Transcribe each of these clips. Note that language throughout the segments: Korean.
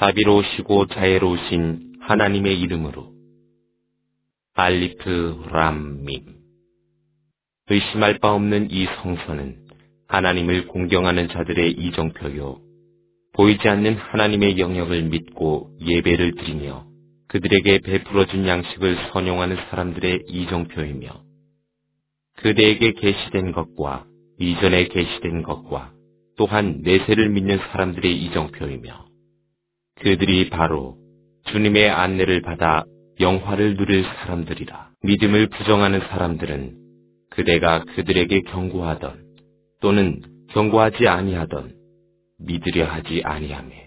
자비로우시고 자애로우신 하나님의 이름으로. 알리프 람밈. 의심할 바 없는 이 성서는 하나님을 공경하는 자들의 이정표요, 보이지 않는 하나님의 영역을 믿고 예배를 드리며 그들에게 베풀어준 양식을 선용하는 사람들의 이정표이며, 그대에게 계시된 것과 이전에 계시된 것과 또한 내세를 믿는 사람들의 이정표이며, 그들이 바로 주님의 안내를 받아 영화를 누릴 사람들이라. 믿음을 부정하는 사람들은 그대가 그들에게 경고하던 또는 경고하지 아니하던 믿으려 하지 아니하매,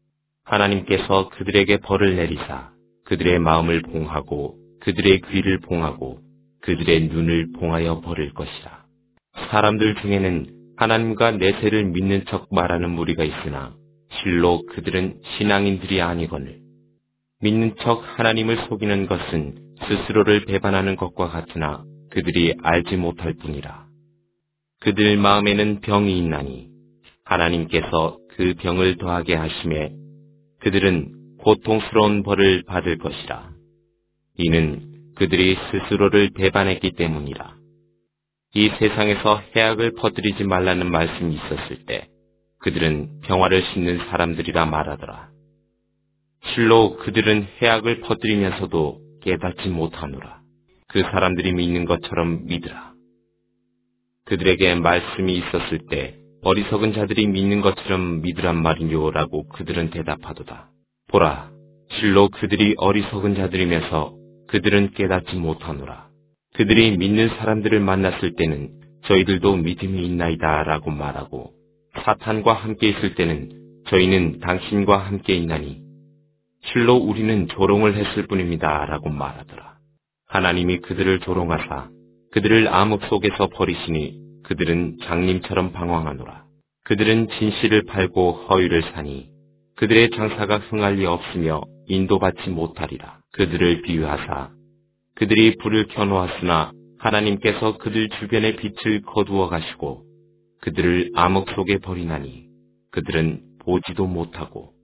하나님께서 그들에게 벌을 내리사 그들의 마음을 봉하고 그들의 귀를 봉하고 그들의 눈을 봉하여 버릴 것이라. 사람들 중에는 하나님과 내세를 믿는 척 말하는 무리가 있으나 실로 그들은 신앙인들이 아니거늘, 믿는 척 하나님을 속이는 것은 스스로를 배반하는 것과 같으나 그들이 알지 못할 뿐이라. 그들 마음에는 병이 있나니 하나님께서 그 병을 더하게 하심에 그들은 고통스러운 벌을 받을 것이라. 이는 그들이 스스로를 배반했기 때문이라. 이 세상에서 해악을 퍼뜨리지 말라는 말씀이 있었을 때 그들은 평화를 싣는 사람들이라 말하더라. 실로 그들은 해악을 퍼뜨리면서도 깨닫지 못하노라. 그 사람들이 믿는 것처럼 믿으라. 그들에게 말씀이 있었을 때 어리석은 자들이 믿는 것처럼 믿으란 말이뇨라고 그들은 대답하도다. 보라, 실로 그들이 어리석은 자들이면서 그들은 깨닫지 못하노라. 그들이 믿는 사람들을 만났을 때는 저희들도 믿음이 있나이다 라고 말하고, 사탄과 함께 있을 때는 저희는 당신과 함께 있나니 실로 우리는 조롱을 했을 뿐입니다 라고 말하더라. 하나님이 그들을 조롱하사 그들을 암흑 속에서 버리시니 그들은 장님처럼 방황하노라. 그들은 진실을 팔고 허위를 사니 그들의 장사가 흥할 리 없으며 인도받지 못하리라. 그들을 비유하사 그들이 불을 켜놓았으나 하나님께서 그들 주변의 빛을 거두어 가시고 그들을 암흑 속에 버리나니 그들은 보지도 못하고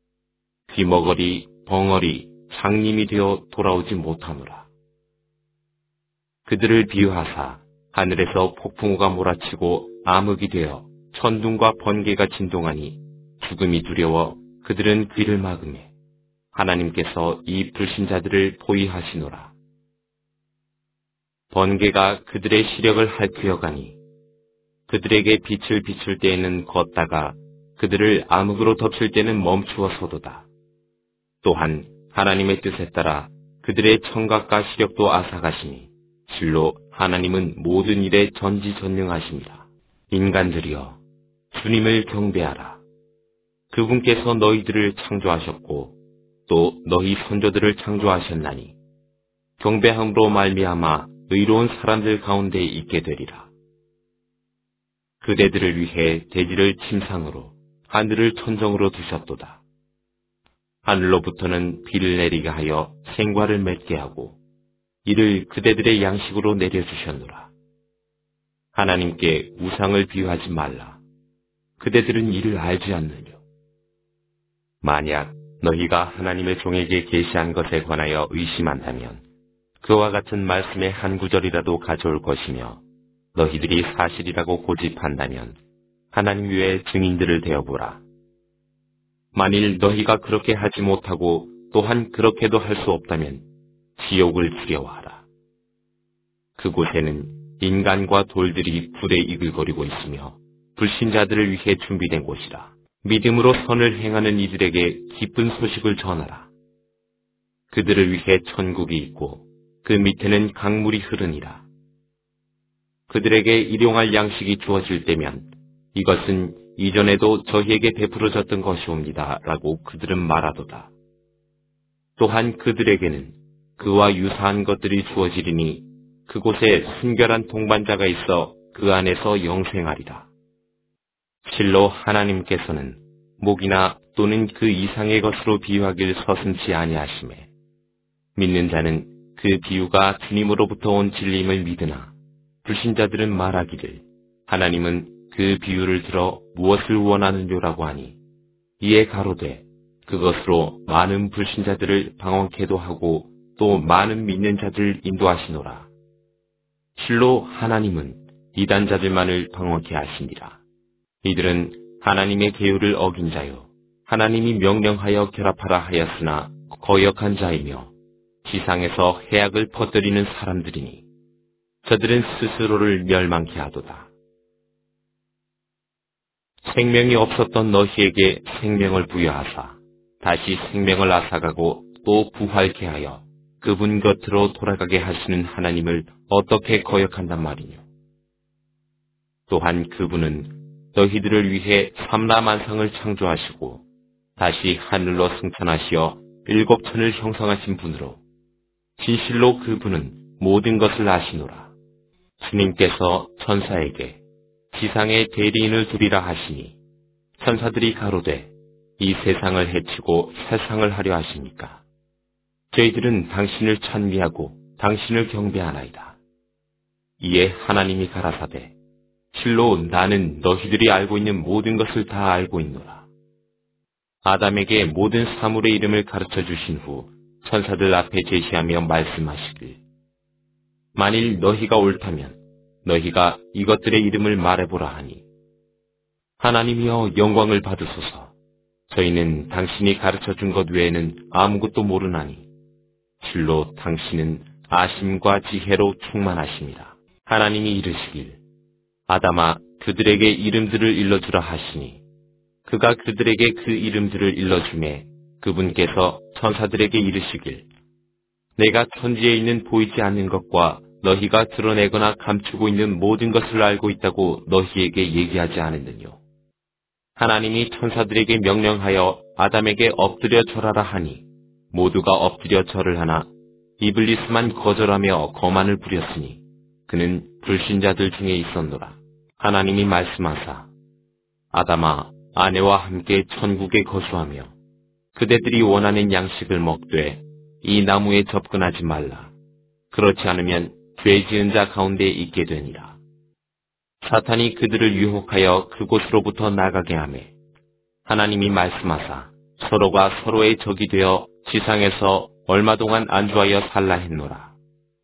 귀머거리, 벙어리, 장님이 되어 돌아오지 못하노라. 그들을 비유하사 하늘에서 폭풍우가 몰아치고 암흑이 되어 천둥과 번개가 진동하니 죽음이 두려워 그들은 귀를 막으매 하나님께서 이 불신자들을 포위하시노라. 번개가 그들의 시력을 핥히어가니 그들에게 빛을 비출 때에는 걷다가 그들을 암흑으로 덮칠 때는 멈추어서도다. 또한 하나님의 뜻에 따라 그들의 청각과 시력도 앗아가시니 실로 하나님은 모든 일에 전지전능하십니다. 인간들이여, 주님을 경배하라. 그분께서 너희들을 창조하셨고 또 너희 선조들을 창조하셨나니 경배함으로 말미암아 의로운 사람들 가운데 있게 되리라. 그대들을 위해 대지를 침상으로 하늘을 천정으로 두셨도다. 하늘로부터는 비를 내리게 하여 생과를 맺게 하고 이를 그대들의 양식으로 내려주셨노라. 하나님께 우상을 비유하지 말라. 그대들은 이를 알지 않느뇨. 만약 너희가 하나님의 종에게 계시한 것에 관하여 의심한다면 그와 같은 말씀의 한 구절이라도 가져올 것이며, 너희들이 사실이라고 고집한다면 하나님 외에 증인들을 대어보라. 만일 너희가 그렇게 하지 못하고 또한 그렇게도 할 수 없다면 지옥을 두려워하라. 그곳에는 인간과 돌들이 불에 이글거리고 있으며 불신자들을 위해 준비된 곳이라. 믿음으로 선을 행하는 이들에게 기쁜 소식을 전하라. 그들을 위해 천국이 있고 그 밑에는 강물이 흐르니라. 그들에게 일용할 양식이 주어질 때면 이것은 이전에도 저희에게 베풀어졌던 것이옵니다 라고 그들은 말하도다. 또한 그들에게는 그와 유사한 것들이 주어지리니 그곳에 순결한 동반자가 있어 그 안에서 영생하리라. 실로 하나님께서는 목이나 또는 그 이상의 것으로 비유하길 서슴지 아니하시매, 믿는 자는 그 비유가 주님으로부터 온 진리임을 믿으나 불신자들은 말하기를 하나님은 그 비유를 들어 무엇을 원하느냐라고 하니, 이에 가로되 그것으로 많은 불신자들을 방황케도 하고 또 많은 믿는 자들을 인도하시노라. 실로 하나님은 이단자들만을 방황케 하시니라. 이들은 하나님의 계율을 어긴 자요 하나님이 명령하여 결합하라 하였으나 거역한 자이며 지상에서 해악을 퍼뜨리는 사람들이니 저들은 스스로를 멸망케 하도다. 생명이 없었던 너희에게 생명을 부여하사 다시 생명을 앗아가고 또 부활케 하여 그분 곁으로 돌아가게 하시는 하나님을 어떻게 거역한단 말이뇨. 또한 그분은 너희들을 위해 삼라만상을 창조하시고 다시 하늘로 승천하시어 일곱 천을 형성하신 분으로 진실로 그분은 모든 것을 아시노라. 주님께서 천사에게 지상에 대리인을 두리라 하시니 천사들이 가로되 이 세상을 해치고 세상을 하려 하십니까? 저희들은 당신을 찬미하고 당신을 경배하나이다. 이에 하나님이 가라사대 실로 나는 너희들이 알고 있는 모든 것을 다 알고 있노라. 아담에게 모든 사물의 이름을 가르쳐 주신 후 천사들 앞에 제시하며 말씀하시길 만일 너희가 옳다면 너희가 이것들의 이름을 말해보라 하니 하나님이여 영광을 받으소서. 저희는 당신이 가르쳐 준 것 외에는 아무것도 모르나니 실로 당신은 아심과 지혜로 충만하심이라. 하나님이 이르시길 아담아 그들에게 이름들을 일러주라 하시니 그가 그들에게 그 이름들을 일러주매 그분께서 천사들에게 이르시길 내가 천지에 있는 보이지 않는 것과 너희가 드러내거나 감추고 있는 모든 것을 알고 있다고 너희에게 얘기하지 않았느뇨. 하나님이 천사들에게 명령하여 아담에게 엎드려 절하라 하니 모두가 엎드려 절을 하나 이블리스만 거절하며 거만을 부렸으니 그는 불신자들 중에 있었노라. 하나님이 말씀하사 아담아 아내와 함께 천국에 거주하며 그대들이 원하는 양식을 먹되 이 나무에 접근하지 말라. 그렇지 않으면 죄 지은 자 가운데 있게 되니라. 사탄이 그들을 유혹하여 그곳으로부터 나가게 하매 하나님이 말씀하사 서로가 서로의 적이 되어 지상에서 얼마 동안 안주하여 살라 했노라.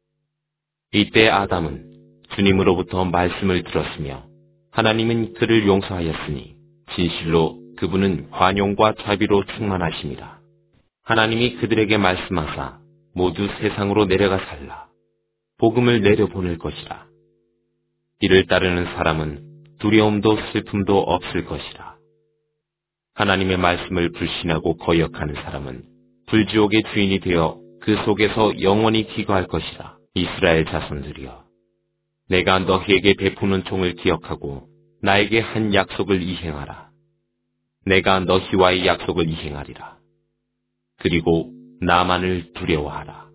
이때 아담은 주님으로부터 말씀을 들었으며 하나님은 그를 용서하였으니 진실로 그분은 관용과 자비로 충만하심이라. 하나님이 그들에게 말씀하사 모두 세상으로 내려가 살라. 복음을 내려보낼 것이라. 이를 따르는 사람은 두려움도 슬픔도 없을 것이라. 하나님의 말씀을 불신하고 거역하는 사람은 불지옥의 주인이 되어 그 속에서 영원히 기거할 것이라. 이스라엘 자손들이여 내가 너희에게 베푸는 종을 기억하고 나에게 한 약속을 이행하라. 내가 너희와의 약속을 이행하리라. 그리고 나만을 두려워하라.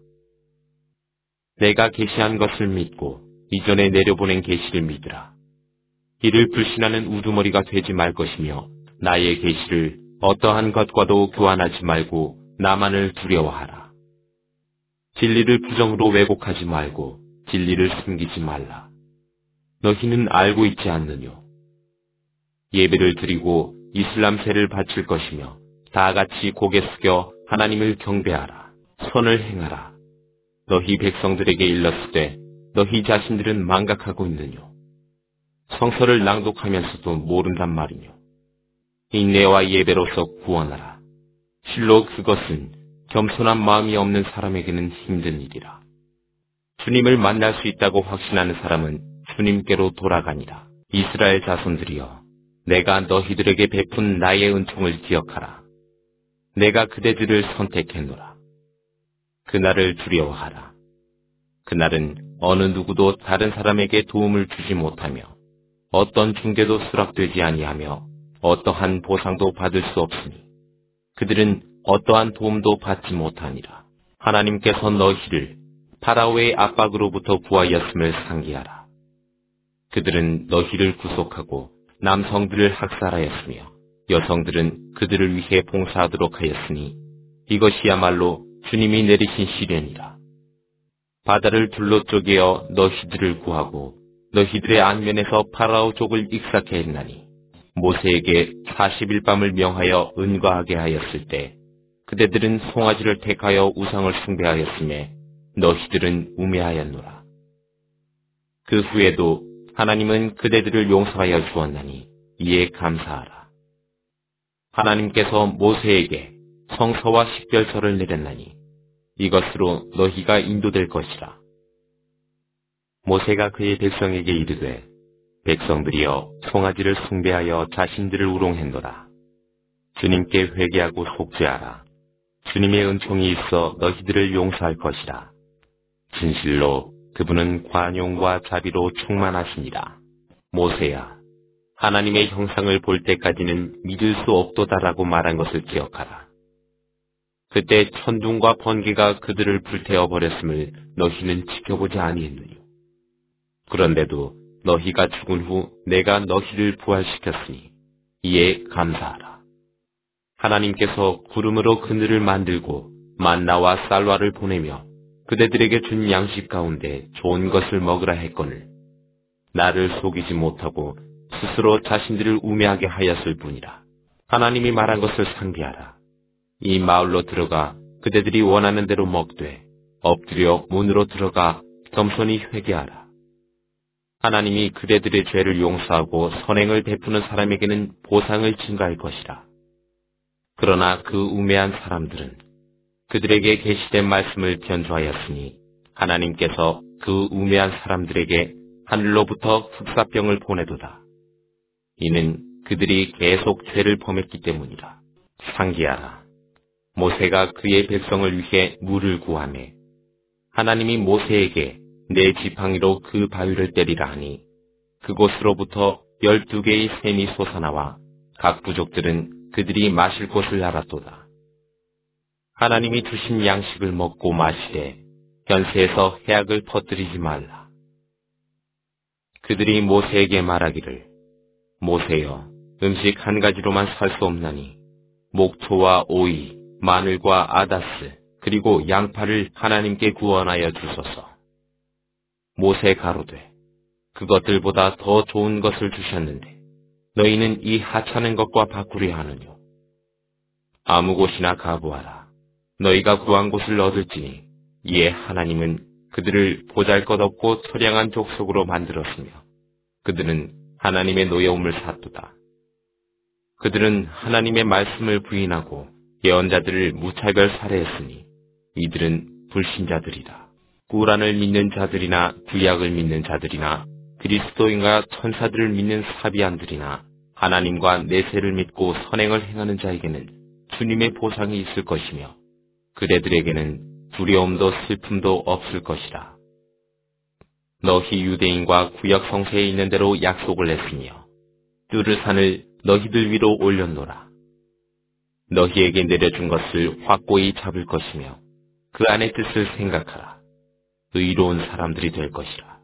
내가 계시한 것을 믿고 이전에 내려보낸 계시를 믿으라. 이를 불신하는 우두머리가 되지 말 것이며 나의 계시를 어떠한 것과도 교환하지 말고 나만을 두려워하라. 진리를 부정으로 왜곡하지 말고 진리를 숨기지 말라. 너희는 알고 있지 않느뇨. 예배를 드리고 이슬람세를 바칠 것이며 다 같이 고개 숙여 하나님을 경배하라. 선을 행하라. 너희 백성들에게 일렀으되 너희 자신들은 망각하고 있느뇨. 성서를 낭독하면서도 모른단 말이뇨. 인내와 예배로서 구원하라. 실로 그것은 겸손한 마음이 없는 사람에게는 힘든 일이라. 주님을 만날 수 있다고 확신하는 사람은 주님께로 돌아가니라. 이스라엘 자손들이여 내가 너희들에게 베푼 나의 은총을 기억하라. 내가 그대들을 선택했노라. 그날을 두려워하라. 그날은 어느 누구도 다른 사람에게 도움을 주지 못하며 어떤 중개도 수락되지 아니하며 어떠한 보상도 받을 수 없으니 그들은 어떠한 도움도 받지 못하니라. 하나님께서 너희를 파라오의 압박으로부터 구하였음을 상기하라. 그들은 너희를 구속하고 남성들을 학살하였으며 여성들은 그들을 위해 봉사하도록 하였으니 이것이야말로 주님이 내리신 시련이라. 바다를 둘러 쪼개어 너희들을 구하고 너희들의 안면에서 파라오 족을 익사케 했나니 모세에게 40일 밤을 명하여 은과하게 하였을 때 그대들은 송아지를 택하여 우상을 숭배하였으며 너희들은 우매하였노라. 그 후에도 하나님은 그대들을 용서하여 주었나니 이에 감사하라. 하나님께서 모세에게 성서와 식별서를 내렸나니 이것으로 너희가 인도될 것이라. 모세가 그의 백성에게 이르되 백성들이여 송아지를 숭배하여 자신들을 우롱했노라. 주님께 회개하고 속죄하라. 주님의 은총이 있어 너희들을 용서할 것이라. 진실로 그분은 관용과 자비로 충만하시니라. 모세야, 하나님의 형상을 볼 때까지는 믿을 수 없도다라고 말한 것을 기억하라. 그때 천둥과 번개가 그들을 불태워 버렸음을 너희는 지켜보지 아니했느냐. 그런데도 너희가 죽은 후 내가 너희를 부활시켰으니 이에 감사하라. 하나님께서 구름으로 그늘을 만들고 만나와 쌀과를 보내며 그대들에게 준 양식 가운데 좋은 것을 먹으라 했거늘 나를 속이지 못하고 스스로 자신들을 우매하게 하였을 뿐이라. 하나님이 말한 것을 상기하라. 이 마을로 들어가 그대들이 원하는 대로 먹되 엎드려 문으로 들어가 겸손히 회개하라. 하나님이 그대들의 죄를 용서하고 선행을 베푸는 사람에게는 보상을 증가할 것이라. 그러나 그 우매한 사람들은 그들에게 계시된 말씀을 변조하였으니 하나님께서 그 우매한 사람들에게 하늘로부터 흑사병을 보내도다. 이는 그들이 계속 죄를 범했기 때문이라. 상기하라. 모세가 그의 백성을 위해 물을 구하매 하나님이 모세에게 내 지팡이로 그 바위를 때리라 하니 그곳으로부터 12개의 샘이 솟아나와 각 부족들은 그들이 마실 곳을 알았도다. 하나님이 주신 양식을 먹고 마시되 현세에서 해악을 퍼뜨리지 말라. 그들이 모세에게 말하기를 모세여, 음식 한 가지로만 살 수 없나니 목초와 오이, 마늘과 아다스 그리고 양파를 하나님께 구원하여 주소서. 모세 가로되 그것들보다 더 좋은 것을 주셨는데 너희는 이 하찮은 것과 바꾸려 하느뇨. 아무 곳이나 가보아라. 너희가 구한 곳을 얻을지니 이에 하나님은 그들을 보잘것없고 처량한 족속으로 만들었으며 그들은 하나님의 노여움을 샀도다. 그들은 하나님의 말씀을 부인하고 예언자들을 무차별 살해했으니 이들은 불신자들이다. 꾸란을 믿는 자들이나 구약을 믿는 자들이나 그리스도인과 천사들을 믿는 사비안들이나 하나님과 내세를 믿고 선행을 행하는 자에게는 주님의 보상이 있을 것이며 그대들에게는 두려움도 슬픔도 없을 것이다. 너희 유대인과 구약 성서에 있는 대로 약속을 했으며 뚜르산을 너희들 위로 올렸노라. 너희에게 내려준 것을 확고히 잡을 것이며 그 안의 뜻을 생각하라. 의로운 사람들이 될 것이라.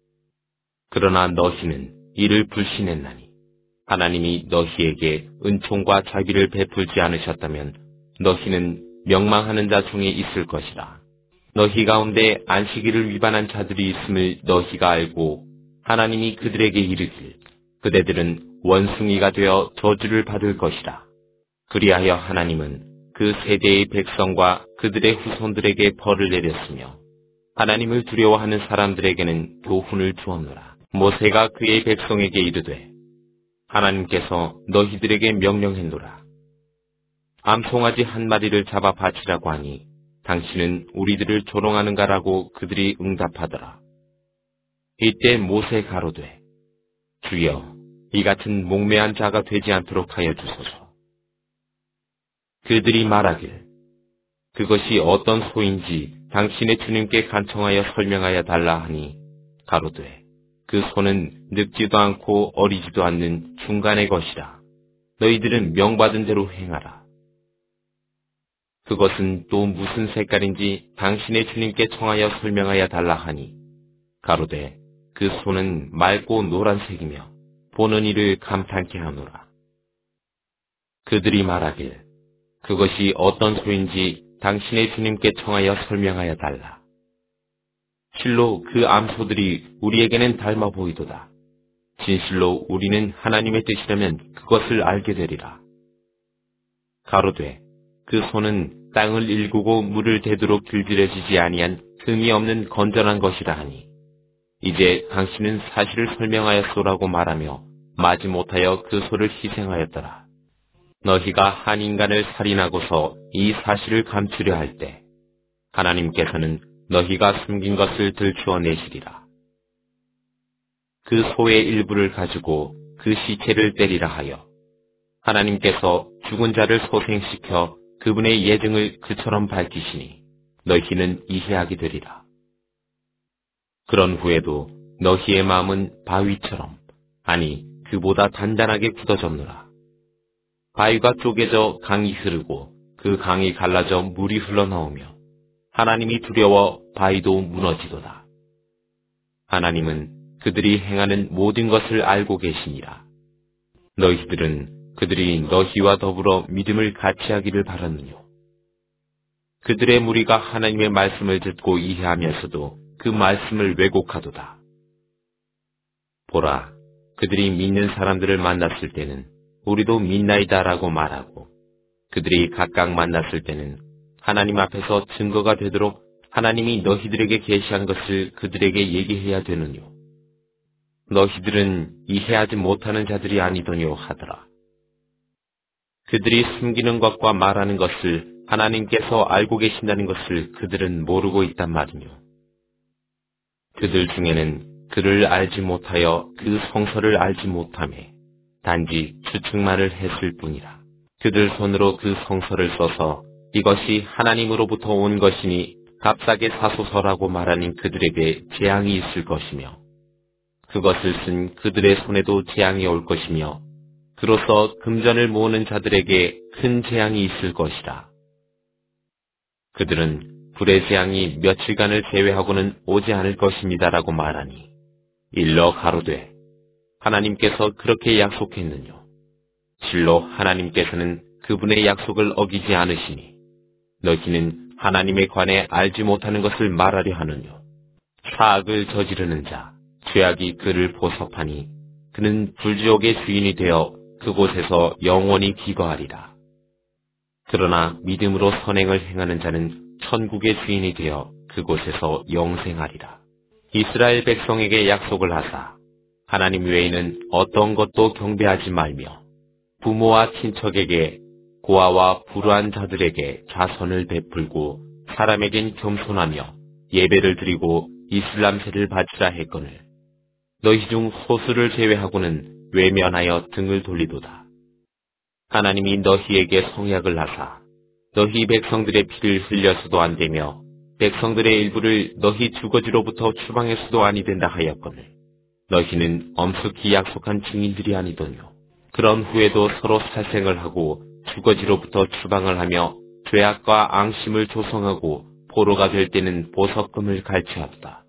그러나 너희는 이를 불신했나니 하나님이 너희에게 은총과 자비를 베풀지 않으셨다면 너희는 명망하는 자 중에 있을 것이라. 너희 가운데 안식일을 위반한 자들이 있음을 너희가 알고 하나님이 그들에게 이르길 그대들은 원숭이가 되어 저주를 받을 것이라. 그리하여 하나님은 그 세대의 백성과 그들의 후손들에게 벌을 내렸으며 하나님을 두려워하는 사람들에게는 교훈을 주었노라. 모세가 그의 백성에게 이르되 하나님께서 너희들에게 명령했노라. 암송아지 한 마리를 잡아 바치라고 하니 당신은 우리들을 조롱하는가라고 그들이 응답하더라. 이때 모세 가로되 주여 이 같은 목매한 자가 되지 않도록 하여 주소서. 그들이 말하길 그것이 어떤 소인지 당신의 주님께 간청하여 설명하여 달라 하니 가로되 그 소는 늙지도 않고 어리지도 않는 중간의 것이라. 너희들은 명받은 대로 행하라. 그것은 또 무슨 색깔인지 당신의 주님께 청하여 설명하여 달라 하니 가로되 그 소는 맑고 노란색이며 보는 이를 감탄케 하노라. 그들이 말하길 그것이 어떤 소인지 당신의 주님께 청하여 설명하여 달라. 실로 그 암소들이 우리에게는 닮아 보이도다. 진실로 우리는 하나님의 뜻이라면 그것을 알게 되리라. 가로되 그 손은 땅을 일구고 물을 대도록 길들여지지 아니한 흠이 없는 건전한 것이라 하니 이제 당신은 사실을 설명하였소라고 말하며 마지못하여 그 소를 희생하였더라. 너희가 한 인간을 살인하고서 이 사실을 감추려 할 때 하나님께서는 너희가 숨긴 것을 들추어내시리라. 그 소의 일부를 가지고 그 시체를 때리라 하여 하나님께서 죽은 자를 소생시켜 그분의 예증을 그처럼 밝히시니 너희는 이해하게 되리라. 그런 후에도 너희의 마음은 바위처럼 아니 그보다 단단하게 굳어졌노라. 바위가 쪼개져 강이 흐르고 그 강이 갈라져 물이 흘러나오며 하나님이 두려워 바위도 무너지도다. 하나님은 그들이 행하는 모든 것을 알고 계시니라. 너희들은 그들이 너희와 더불어 믿음을 같이 하기를 바라느뇨. 그들의 무리가 하나님의 말씀을 듣고 이해하면서도 그 말씀을 왜곡하도다. 보라, 그들이 믿는 사람들을 만났을 때는 우리도 믿나이다라고 말하고 그들이 각각 만났을 때는 하나님 앞에서 증거가 되도록 하나님이 너희들에게 계시한 것을 그들에게 얘기해야 되느뇨. 너희들은 이해하지 못하는 자들이 아니더뇨 하더라. 그들이 숨기는 것과 말하는 것을 하나님께서 알고 계신다는 것을 그들은 모르고 있단 말이뇨. 그들 중에는 그를 알지 못하여 그 성서를 알지 못하며 단지 추측만을 했을 뿐이라. 그들 손으로 그 성서를 써서 이것이 하나님으로부터 온 것이니 값싸게 사소서라고 말하는 그들에게 재앙이 있을 것이며 그것을 쓴 그들의 손에도 재앙이 올 것이며 그로써 금전을 모으는 자들에게 큰 재앙이 있을 것이라. 그들은 불의 재앙이 며칠간을 제외하고는 오지 않을 것입니다라고 말하니 일러 가로되 하나님께서 그렇게 약속했느뇨. 실로 하나님께서는 그분의 약속을 어기지 않으시니 너희는 하나님에 관해 알지 못하는 것을 말하려 하느뇨. 사악을 저지르는 자, 죄악이 그를 보섭하니 그는 불지옥의 주인이 되어 그곳에서 영원히 기거하리라. 그러나 믿음으로 선행을 행하는 자는 천국의 주인이 되어 그곳에서 영생하리라. 이스라엘 백성에게 약속을 하사 하나님 외에는 어떤 것도 경배하지 말며 부모와 친척에게 고아와 불우한 자들에게 자선을 베풀고 사람에겐 겸손하며 예배를 드리고 이슬람세를 바치라 했거늘 너희 중 소수를 제외하고는 외면하여 등을 돌리도다. 하나님이 너희에게 성약을 하사 너희 백성들의 피를 흘려서도 안 되며 백성들의 일부를 너희 주거지로부터 추방해서도 아니 된다 하였거늘 너희는 엄숙히 약속한 증인들이 아니더뇨. 그런 후에도 서로 살생을 하고 주거지로부터 추방을 하며 죄악과 앙심을 조성하고 포로가 될 때는 보석금을 갈취하도다.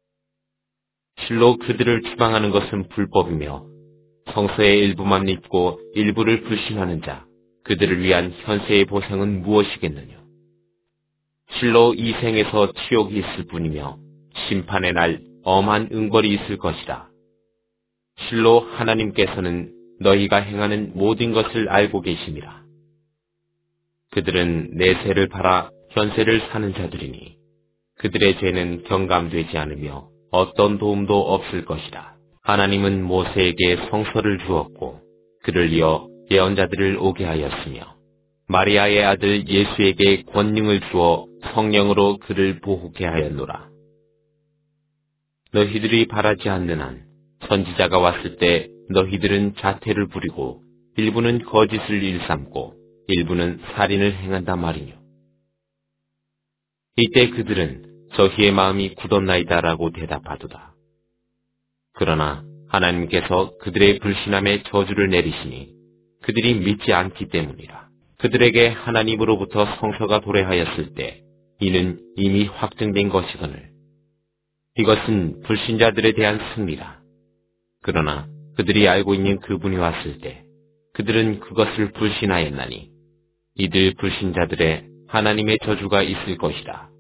실로 그들을 추방하는 것은 불법이며 성서의 일부만 믿고 일부를 불신하는 자 그들을 위한 현세의 보상은 무엇이겠느냐. 실로 이 생에서 치욕이 있을 뿐이며 심판의 날 엄한 응벌이 있을 것이라. 실로 하나님께서는 너희가 행하는 모든 것을 알고 계심이라. 그들은 내세를 팔아 현세를 사는 자들이니 그들의 죄는 경감되지 않으며 어떤 도움도 없을 것이라. 하나님은 모세에게 성서를 주었고 그를 이어 예언자들을 오게 하였으며 마리아의 아들 예수에게 권능을 주어 성령으로 그를 보호케 하였노라. 너희들이 바라지 않는 한 선지자가 왔을 때 너희들은 자태를 부리고 일부는 거짓을 일삼고 일부는 살인을 행한다 말이뇨. 이때 그들은 저희의 마음이 굳었나이다라고 대답하도다. 그러나 하나님께서 그들의 불신함에 저주를 내리시니 그들이 믿지 않기 때문이라. 그들에게 하나님으로부터 성서가 도래하였을 때 이는 이미 확정된 것이거늘 이것은 불신자들에 대한 승리라. 그러나 그들이 알고 있는 그분이 왔을 때 그들은 그것을 불신하였나니 이들 불신자들의 하나님의 저주가 있을 것이라.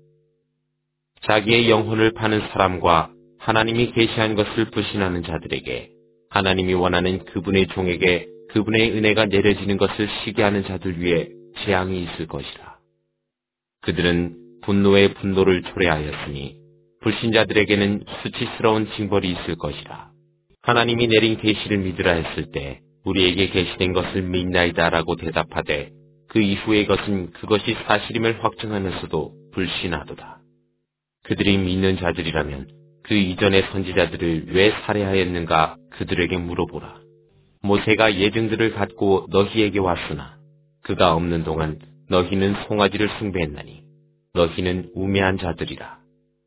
자기의 영혼을 파는 사람과 하나님이 계시한 것을 불신하는 자들에게 하나님이 원하는 그분의 종에게 그분의 은혜가 내려지는 것을 시기하는 자들 위에 재앙이 있을 것이라. 그들은 분노의 분노를 초래하였으니 불신자들에게는 수치스러운 징벌이 있을 것이라. 하나님이 내린 계시를 믿으라 했을 때 우리에게 계시된 것을 믿나이다라고 대답하되 그 이후의 것은 그것이 사실임을 확증하면서도 불신하도다. 그들이 믿는 자들이라면 그 이전의 선지자들을 왜 살해하였는가 그들에게 물어보라. 모세가 예증들을 갖고 너희에게 왔으나 그가 없는 동안 너희는 송아지를 숭배했나니 너희는 우매한 자들이라.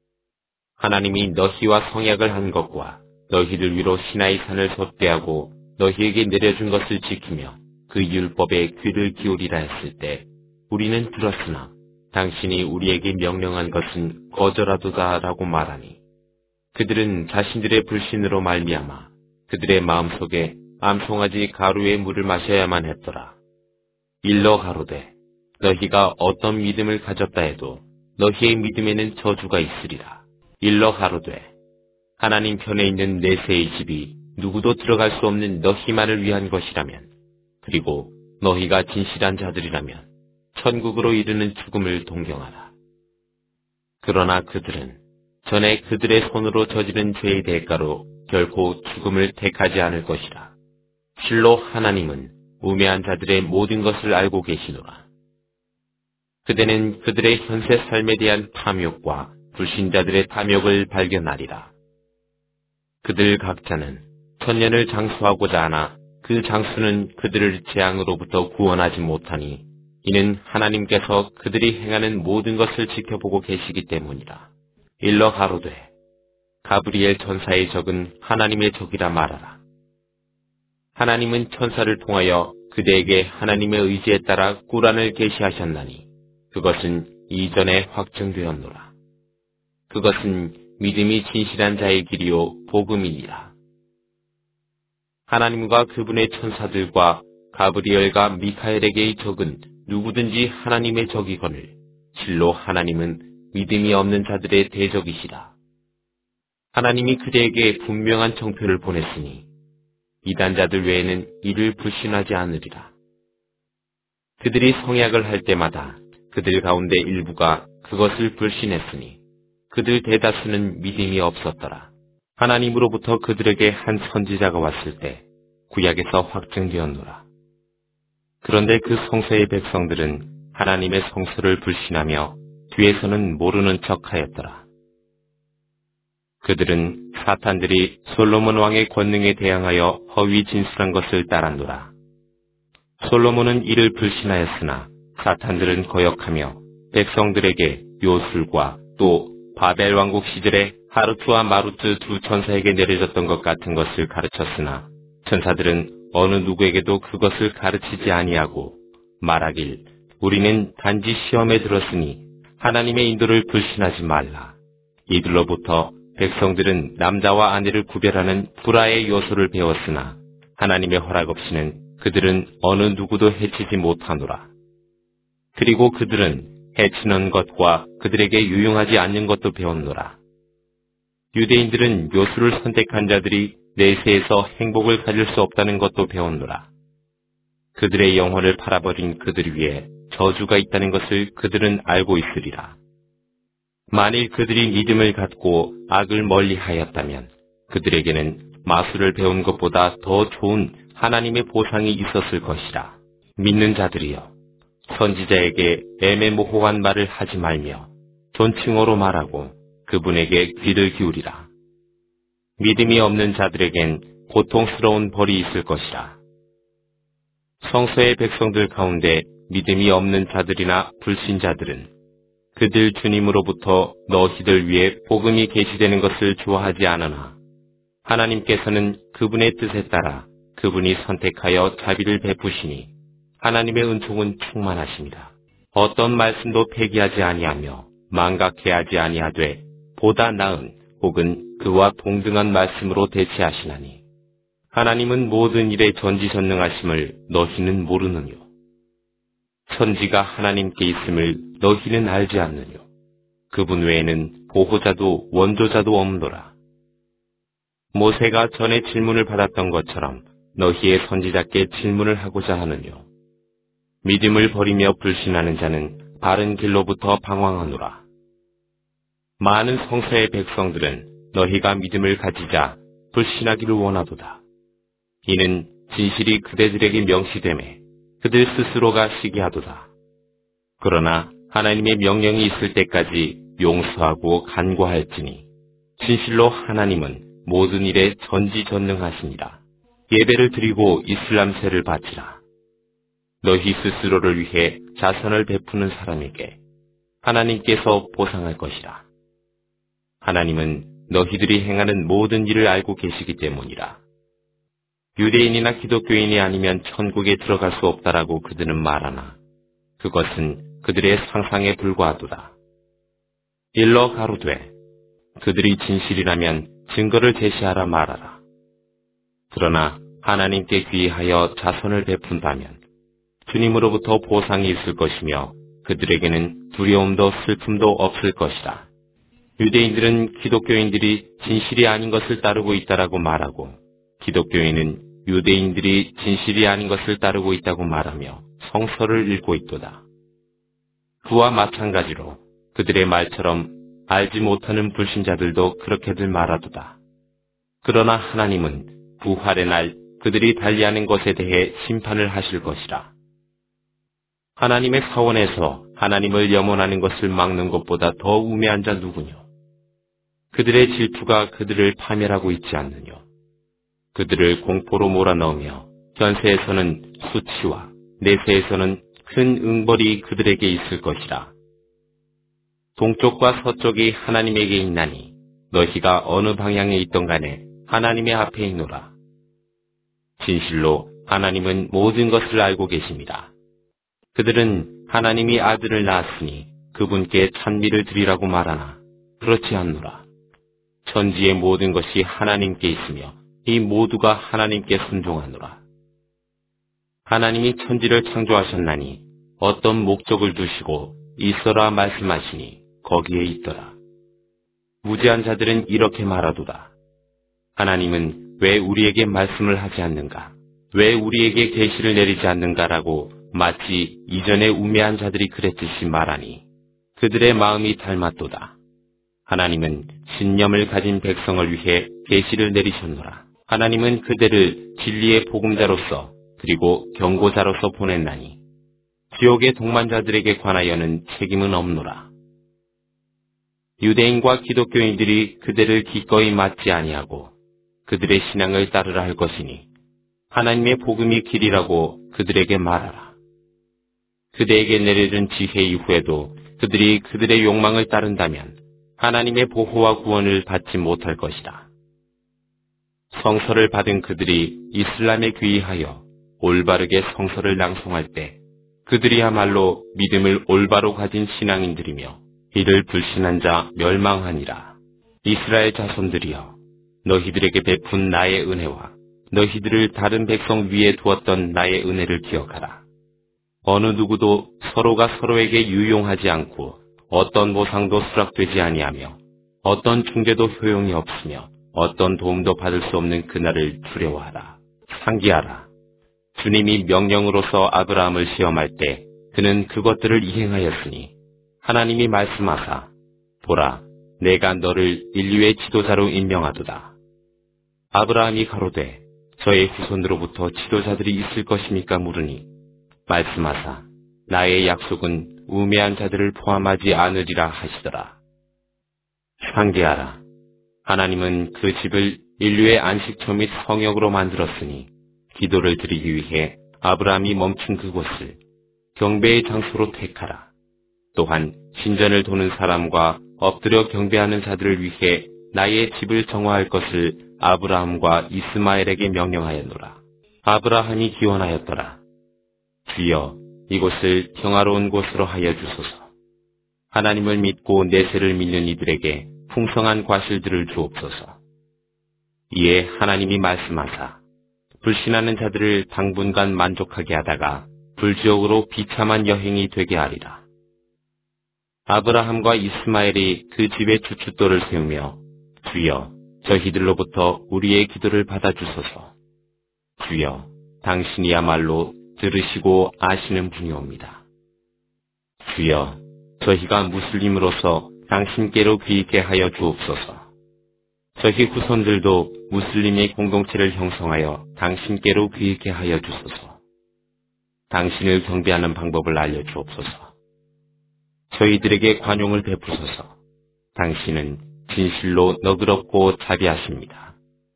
하나님이 너희와 성약을 한 것과 너희들 위로 시나이 산을 섭대하고 너희에게 내려준 것을 지키며 그 율법에 귀를 기울이라 했을 때 우리는 들었으나 당신이 우리에게 명령한 것은 거절하도다라고 말하니 그들은 자신들의 불신으로 말미암아 그들의 마음속에 암송아지 가루의 물을 마셔야만 했더라. 일러 가로되 너희가 어떤 믿음을 가졌다 해도 너희의 믿음에는 저주가 있으리라. 일러 가로되 하나님 편에 있는 내세의 집이 누구도 들어갈 수 없는 너희만을 위한 것이라면 그리고 너희가 진실한 자들이라면 천국으로 이르는 죽음을 동경하라. 그러나 그들은 전에 그들의 손으로 저지른 죄의 대가로 결코 죽음을 택하지 않을 것이라. 실로 하나님은 우매한 자들의 모든 것을 알고 계시노라. 그대는 그들의 현세 삶에 대한 탐욕과 불신자들의 탐욕을 발견하리라. 그들 각자는 천년을 장수하고자 하나 그 장수는 그들을 재앙으로부터 구원하지 못하니 이는 하나님께서 그들이 행하는 모든 것을 지켜보고 계시기 때문이라. 일러 가로되 가브리엘 천사의 적은 하나님의 적이라 말하라. 하나님은 천사를 통하여 그대에게 하나님의 의지에 따라 꾸란을 계시하셨나니 그것은 이전에 확정되었노라. 그것은 믿음이 진실한 자의 길이요 복음이니라. 하나님과 그분의 천사들과 가브리엘과 미카엘에게의 적은 누구든지 하나님의 적이거늘 실로 하나님은 믿음이 없는 자들의 대적이시라. 하나님이 그대에게 분명한 정표를 보냈으니 이단자들 외에는 이를 불신하지 않으리라. 그들이 성약을 할 때마다 그들 가운데 일부가 그것을 불신했으니 그들 대다수는 믿음이 없었더라. 하나님으로부터 그들에게 한 선지자가 왔을 때 구약에서 확증되었노라. 그런데 그 성소의 백성들은 하나님의 성소를 불신하며 뒤에서는 모르는 척하였더라. 그들은 사탄들이 솔로몬 왕의 권능에 대항하여 허위 진술한 것을 따랐노라. 솔로몬은 이를 불신하였으나 사탄들은 거역하며 백성들에게 요술과 또 바벨 왕국 시절에 하루트와 마루트 두 천사에게 내려졌던 것 같은 것을 가르쳤으나 천사들은 어느 누구에게도 그것을 가르치지 아니하고 말하길 우리는 단지 시험에 들었으니 하나님의 인도를 불신하지 말라. 이들로부터 백성들은 남자와 아내를 구별하는 불화의 요소를 배웠으나 하나님의 허락 없이는 그들은 어느 누구도 해치지 못하노라. 그리고 그들은 해치는 것과 그들에게 유용하지 않는 것도 배웠노라. 유대인들은 요술을 선택한 자들이 내세에서 행복을 가질 수 없다는 것도 배웠노라. 그들의 영혼을 팔아버린 그들 위에 저주가 있다는 것을 그들은 알고 있으리라. 만일 그들이 믿음을 갖고 악을 멀리하였다면 그들에게는 마술을 배운 것보다 더 좋은 하나님의 보상이 있었을 것이라. 믿는 자들이여, 선지자에게 애매모호한 말을 하지 말며 존칭어로 말하고 그분에게 귀를 기울이라. 믿음이 없는 자들에겐 고통스러운 벌이 있을 것이라. 성서의 백성들 가운데 믿음이 없는 자들이나 불신자들은 그들 주님으로부터 너희들 위해 복음이 계시되는 것을 좋아하지 않으나 하나님께서는 그분의 뜻에 따라 그분이 선택하여 자비를 베푸시니 하나님의 은총은 충만하십니다. 어떤 말씀도 폐기하지 아니하며 망각해 하지 아니하되 보다 나은 혹은 그와 동등한 말씀으로 대체하시나니 하나님은 모든 일에 전지전능하심을 너희는 모르느뇨. 천지가 하나님께 있음을 너희는 알지 않느뇨. 그분 외에는 보호자도 원조자도 없노라. 모세가 전에 질문을 받았던 것처럼 너희의 선지자께 질문을 하고자 하느뇨. 믿음을 버리며 불신하는 자는 바른 길로부터 방황하노라. 많은 성서의 백성들은 너희가 믿음을 가지자 불신하기를 원하도다. 이는 진실이 그대들에게 명시되매 그들 스스로가 시기하도다. 그러나 하나님의 명령이 있을 때까지 용서하고 간구할지니 진실로 하나님은 모든 일에 전지전능하시니라. 예배를 드리고 이슬람세를 바치라. 너희 스스로를 위해 자선을 베푸는 사람에게 하나님께서 보상할 것이라. 하나님은 너희들이 행하는 모든 일을 알고 계시기 때문이라. 유대인이나 기독교인이 아니면 천국에 들어갈 수 없다라고 그들은 말하나 그것은 그들의 상상에 불과하도다. 일러 가로되 그들이 진실이라면 증거를 제시하라 말하라. 그러나 하나님께 귀하여 자선을 베푼다면 주님으로부터 보상이 있을 것이며 그들에게는 두려움도 슬픔도 없을 것이다. 유대인들은 기독교인들이 진실이 아닌 것을 따르고 있다라고 말하고 기독교인은 유대인들이 진실이 아닌 것을 따르고 있다고 말하며 성서를 읽고 있도다. 그와 마찬가지로 그들의 말처럼 알지 못하는 불신자들도 그렇게들 말하도다. 그러나 하나님은 부활의 날 그들이 달리하는 것에 대해 심판을 하실 것이라. 하나님의 사원에서 하나님을 염원하는 것을 막는 것보다 더 우매한 자 누구뇨? 그들의 질투가 그들을 파멸하고 있지 않느뇨? 그들을 공포로 몰아넣으며 현세에서는 수치와 내세에서는 큰 응벌이 그들에게 있을 것이라. 동쪽과 서쪽이 하나님에게 있나니 너희가 어느 방향에 있던 간에 하나님의 앞에 있노라. 진실로 하나님은 모든 것을 알고 계십니다. 그들은 하나님이 아들을 낳았으니 그분께 찬미를 드리라고 말하나 그렇지 않노라. 천지의 모든 것이 하나님께 있으며 이 모두가 하나님께 순종하노라. 하나님이 천지를 창조하셨나니 어떤 목적을 두시고 있어라 말씀하시니 거기에 있더라. 무지한 자들은 이렇게 말하도다. 하나님은 왜 우리에게 말씀을 하지 않는가? 왜 우리에게 계시를 내리지 않는가라고 마치 이전에 우매한 자들이 그랬듯이 말하니 그들의 마음이 닮았도다. 하나님은 신념을 가진 백성을 위해 계시를 내리셨노라. 하나님은 그들을 진리의 복음자로서 그리고 경고자로서 보냈나니 지옥의 동반자들에게 관하여는 책임은 없노라. 유대인과 기독교인들이 그들을 기꺼이 맞지 아니하고 그들의 신앙을 따르라 할 것이니 하나님의 복음이 길이라고 그들에게 말하라. 그대에게 내려준 지혜 이후에도 그들이 그들의 욕망을 따른다면 하나님의 보호와 구원을 받지 못할 것이다. 성서를 받은 그들이 이슬람에 귀의하여 올바르게 성서를 낭송할 때 그들이야말로 믿음을 올바로 가진 신앙인들이며 이를 불신한 자 멸망하니라. 이스라엘 자손들이여 너희들에게 베푼 나의 은혜와 너희들을 다른 백성 위에 두었던 나의 은혜를 기억하라. 어느 누구도 서로가 서로에게 유용하지 않고 어떤 보상도 수락되지 아니하며 어떤 중재도 효용이 없으며 어떤 도움도 받을 수 없는 그날을 두려워하라. 상기하라. 주님이 명령으로서 아브라함을 시험할 때 그는 그것들을 이행하였으니 하나님이 말씀하사 보라 내가 너를 인류의 지도자로 임명하도다. 아브라함이 가로되 저의 후손으로부터 지도자들이 있을 것입니까 물으니 말씀하사 나의 약속은 우매한 자들을 포함하지 않으리라 하시더라. 상기하라. 하나님은 그 집을 인류의 안식처 및 성역으로 만들었으니 기도를 드리기 위해 아브라함이 멈춘 그곳을 경배의 장소로 택하라. 또한 신전을 도는 사람과 엎드려 경배하는 자들을 위해 나의 집을 정화할 것을 아브라함과 이스마엘에게 명령하였노라. 아브라함이 기원하였더라. 주여 이곳을 평화로운 곳으로 하여 주소서. 하나님을 믿고 내세를 믿는 이들에게 풍성한 과실들을 주옵소서. 이에 하나님이 말씀하사 불신하는 자들을 당분간 만족하게 하다가 불지옥으로 비참한 여행이 되게 하리라. 아브라함과 이스마엘이 그 집에 주춧돌을 세우며 주여 저희들로부터 우리의 기도를 받아주소서. 주여, 당신이야말로 들으시고 아시는 분이옵니다. 주여, 저희가 무슬림으로서 당신께로 귀있게 하여 주옵소서. 저희 후손들도 무슬림의 공동체를 형성하여 당신께로 귀있게 하여 주소서. 당신을 경배하는 방법을 알려주옵소서. 저희들에게 관용을 베푸소서. 당신은 진실로 너그럽고 자비하십니다.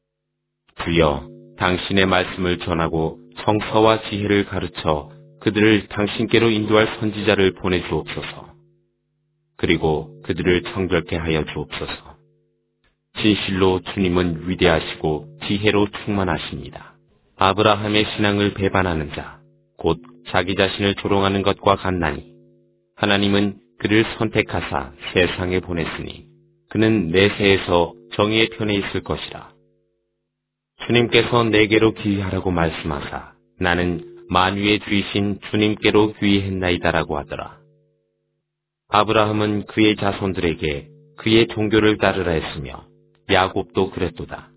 주여, 당신의 말씀을 전하고 성서와 지혜를 가르쳐 그들을 당신께로 인도할 선지자를 보내주옵소서. 그리고 그들을 청결케 하여 주옵소서. 진실로 주님은 위대하시고 지혜로 충만하십니다. 아브라함의 신앙을 배반하는 자, 곧 자기 자신을 조롱하는 것과 같나니 하나님은 그를 선택하사 세상에 보냈으니 그는 내세에서 정의의 편에 있을 것이라. 주님께서 내게로 귀의하라고 말씀하사 나는 만유의 주이신 주님께로 귀의했나이다라고 하더라. 아브라함은 그의 자손들에게 그의 종교를 따르라 했으며 야곱도 그랬도다.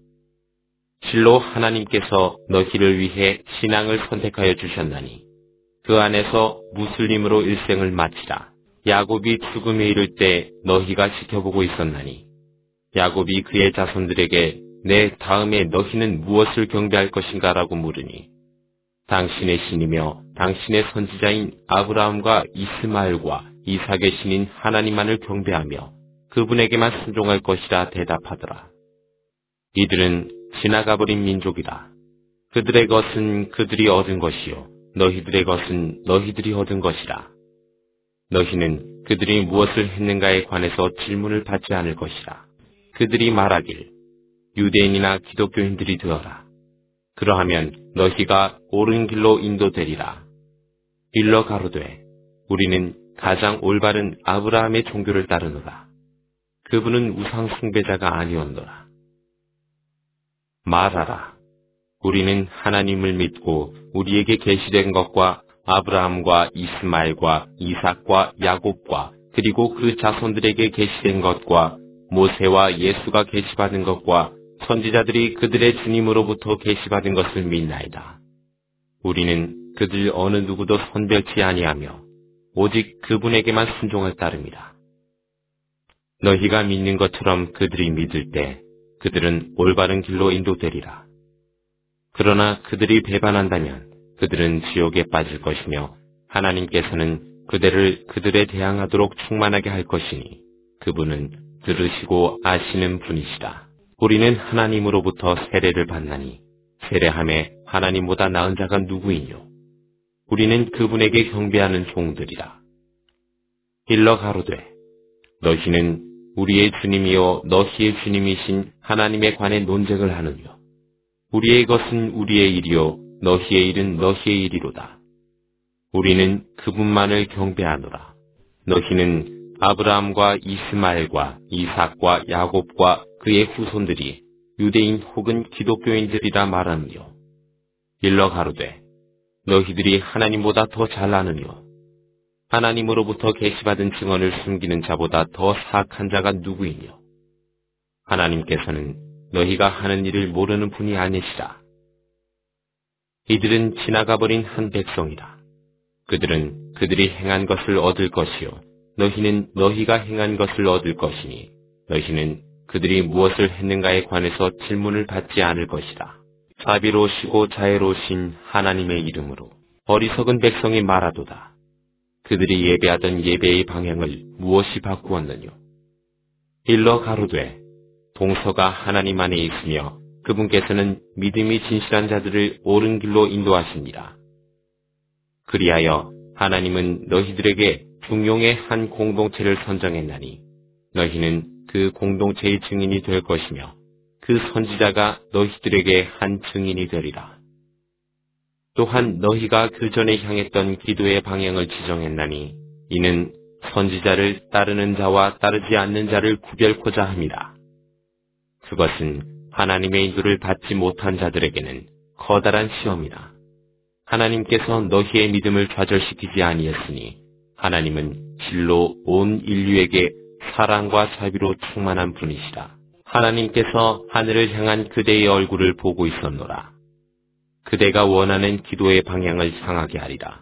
실로 하나님께서 너희를 위해 신앙을 선택하여 주셨나니 그 안에서 무슬림으로 일생을 마치라. 야곱이 죽음에 이를 때 너희가 지켜보고 있었나니 야곱이 그의 자손들에게 내 다음에 너희는 무엇을 경배할 것인가 라고 물으니 당신의 신이며 당신의 선지자인 아브라함과 이스마엘과 이삭의 신인 하나님만을 경배하며 그분에게만 순종할 것이라 대답하더라. 이들은 지나가버린 민족이라. 그들의 것은 그들이 얻은 것이요 너희들의 것은 너희들이 얻은 것이라. 너희는 그들이 무엇을 했는가에 관해서 질문을 받지 않을 것이라. 그들이 말하길 유대인이나 기독교인들이 되어라. 그러하면 너희가 옳은 길로 인도되리라. 일러 가로되 우리는 가장 올바른 아브라함의 종교를 따르노라. 그분은 우상 숭배자가 아니었노라. 말하라. 우리는 하나님을 믿고 우리에게 계시된 것과 아브라함과 이스마엘과 이삭과 야곱과 그리고 그 자손들에게 계시된 것과 모세와 예수가 계시받은 것과 선지자들이 그들의 주님으로부터 계시받은 것을 믿나이다. 우리는 그들 어느 누구도 선별치 아니하며 오직 그분에게만 순종할 따름이라. 너희가 믿는 것처럼 그들이 믿을 때 그들은 올바른 길로 인도되리라. 그러나 그들이 배반한다면 그들은 지옥에 빠질 것이며 하나님께서는 그들을 그들에 대항하도록 충만하게 할 것이니 그분은 들으시고 아시는 분이시라. 우리는 하나님으로부터 세례를 받나니 세례함에 하나님보다 나은 자가 누구이뇨? 우리는 그분에게 경배하는 종들이라. 일러 가로되 너희는 우리의 주님이요 너희의 주님이신 하나님에 관해 논쟁을 하느뇨? 우리의 것은 우리의 일이요 너희의 일은 너희의 일이로다. 우리는 그분만을 경배하노라. 너희는 아브라함과 이스마엘과 이삭과 야곱과 그의 후손들이 유대인 혹은 기독교인들이라 말하느뇨? 일러 가로되 너희들이 하나님보다 더 잘 아느뇨? 하나님으로부터 계시받은 증언을 숨기는 자보다 더 사악한 자가 누구이뇨? 하나님께서는 너희가 하는 일을 모르는 분이 아니시라. 이들은 지나가버린 한 백성이라. 그들은 그들이 행한 것을 얻을 것이요 너희는 너희가 행한 것을 얻을 것이니 너희는 그들이 무엇을 했는가에 관해서 질문을 받지 않을 것이라. 자비로우시고 자애로우신 하나님의 이름으로 어리석은 백성이 말하도다. 그들이 예배하던 예배의 방향을 무엇이 바꾸었느뇨? 일러 가로되 동서가 하나님 안에 있으며 그분께서는 믿음이 진실한 자들을 옳은 길로 인도하십니다. 그리하여 하나님은 너희들에게 중용의 한 공동체를 선정했나니 너희는 그 공동체의 증인이 될 것이며 그 선지자가 너희들에게 한 증인이 되리라. 또한 너희가 그 전에 향했던 기도의 방향을 지정했나니 이는 선지자를 따르는 자와 따르지 않는 자를 구별코자 함이라. 그것은 하나님의 인도를 받지 못한 자들에게는 커다란 시험이라. 하나님께서 너희의 믿음을 좌절시키지 아니했으니 하나님은 실로 온 인류에게 사랑과 자비로 충만한 분이시라. 하나님께서 하늘을 향한 그대의 얼굴을 보고 있었노라. 그대가 원하는 기도의 방향을 향하게 하리라.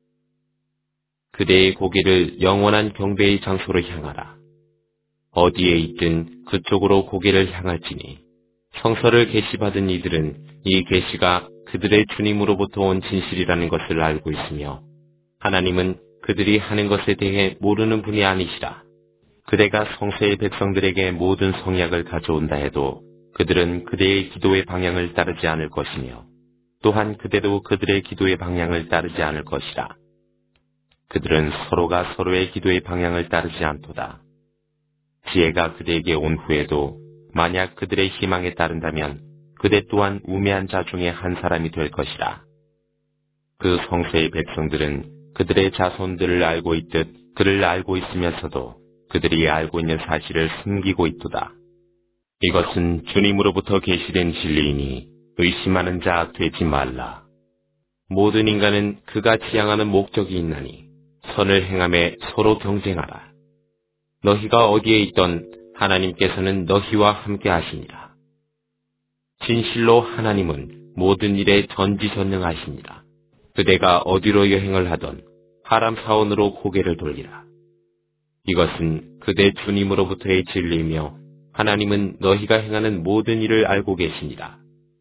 그대의 고개를 영원한 경배의 장소로 향하라. 어디에 있든 그쪽으로 고개를 향할지니 성서를 계시받은 이들은 이 계시가 그들의 주님으로부터 온 진실이라는 것을 알고 있으며 하나님은 그들이 하는 것에 대해 모르는 분이 아니시라. 그대가 성서의 백성들에게 모든 성약을 가져온다 해도 그들은 그대의 기도의 방향을 따르지 않을 것이며 또한 그대도 그들의 기도의 방향을 따르지 않을 것이라. 그들은 서로가 서로의 기도의 방향을 따르지 않도다. 지혜가 그대에게 온 후에도 만약 그들의 희망에 따른다면 그대 또한 우매한 자 중에 한 사람이 될 것이라. 그 성서의 백성들은 그들의 자손들을 알고 있듯 그를 알고 있으면서도 그들이 알고 있는 사실을 숨기고 있도다. 이것은 주님으로부터 계시된 진리이니 의심하는 자 되지 말라. 모든 인간은 그가 지향하는 목적이 있나니 선을 행함에 서로 경쟁하라. 너희가 어디에 있던 하나님께서는 너희와 함께 하시니라. 진실로 하나님은 모든 일에 전지전능하시니라. 그대가 어디로 여행을 하던 하람 사원으로 고개를 돌리라. 이것은 그대 주님으로부터의 진리이며 하나님은 너희가 행하는 모든 일을 알고 계시니라.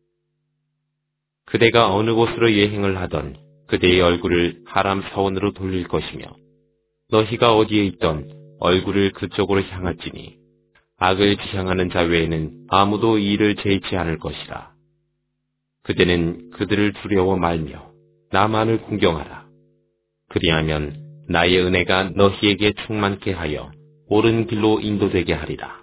그대가 어느 곳으로 여행을 하던 그대의 얼굴을 하람 사원으로 돌릴 것이며 너희가 어디에 있던 얼굴을 그쪽으로 향할지니 악을 지향하는 자 외에는 아무도 이 일을 제치 않을 것이라. 그대는 그들을 두려워 말며 나만을 공경하라. 그리하면 나의 은혜가 너희에게 충만케 하여 옳은 길로 인도되게 하리라.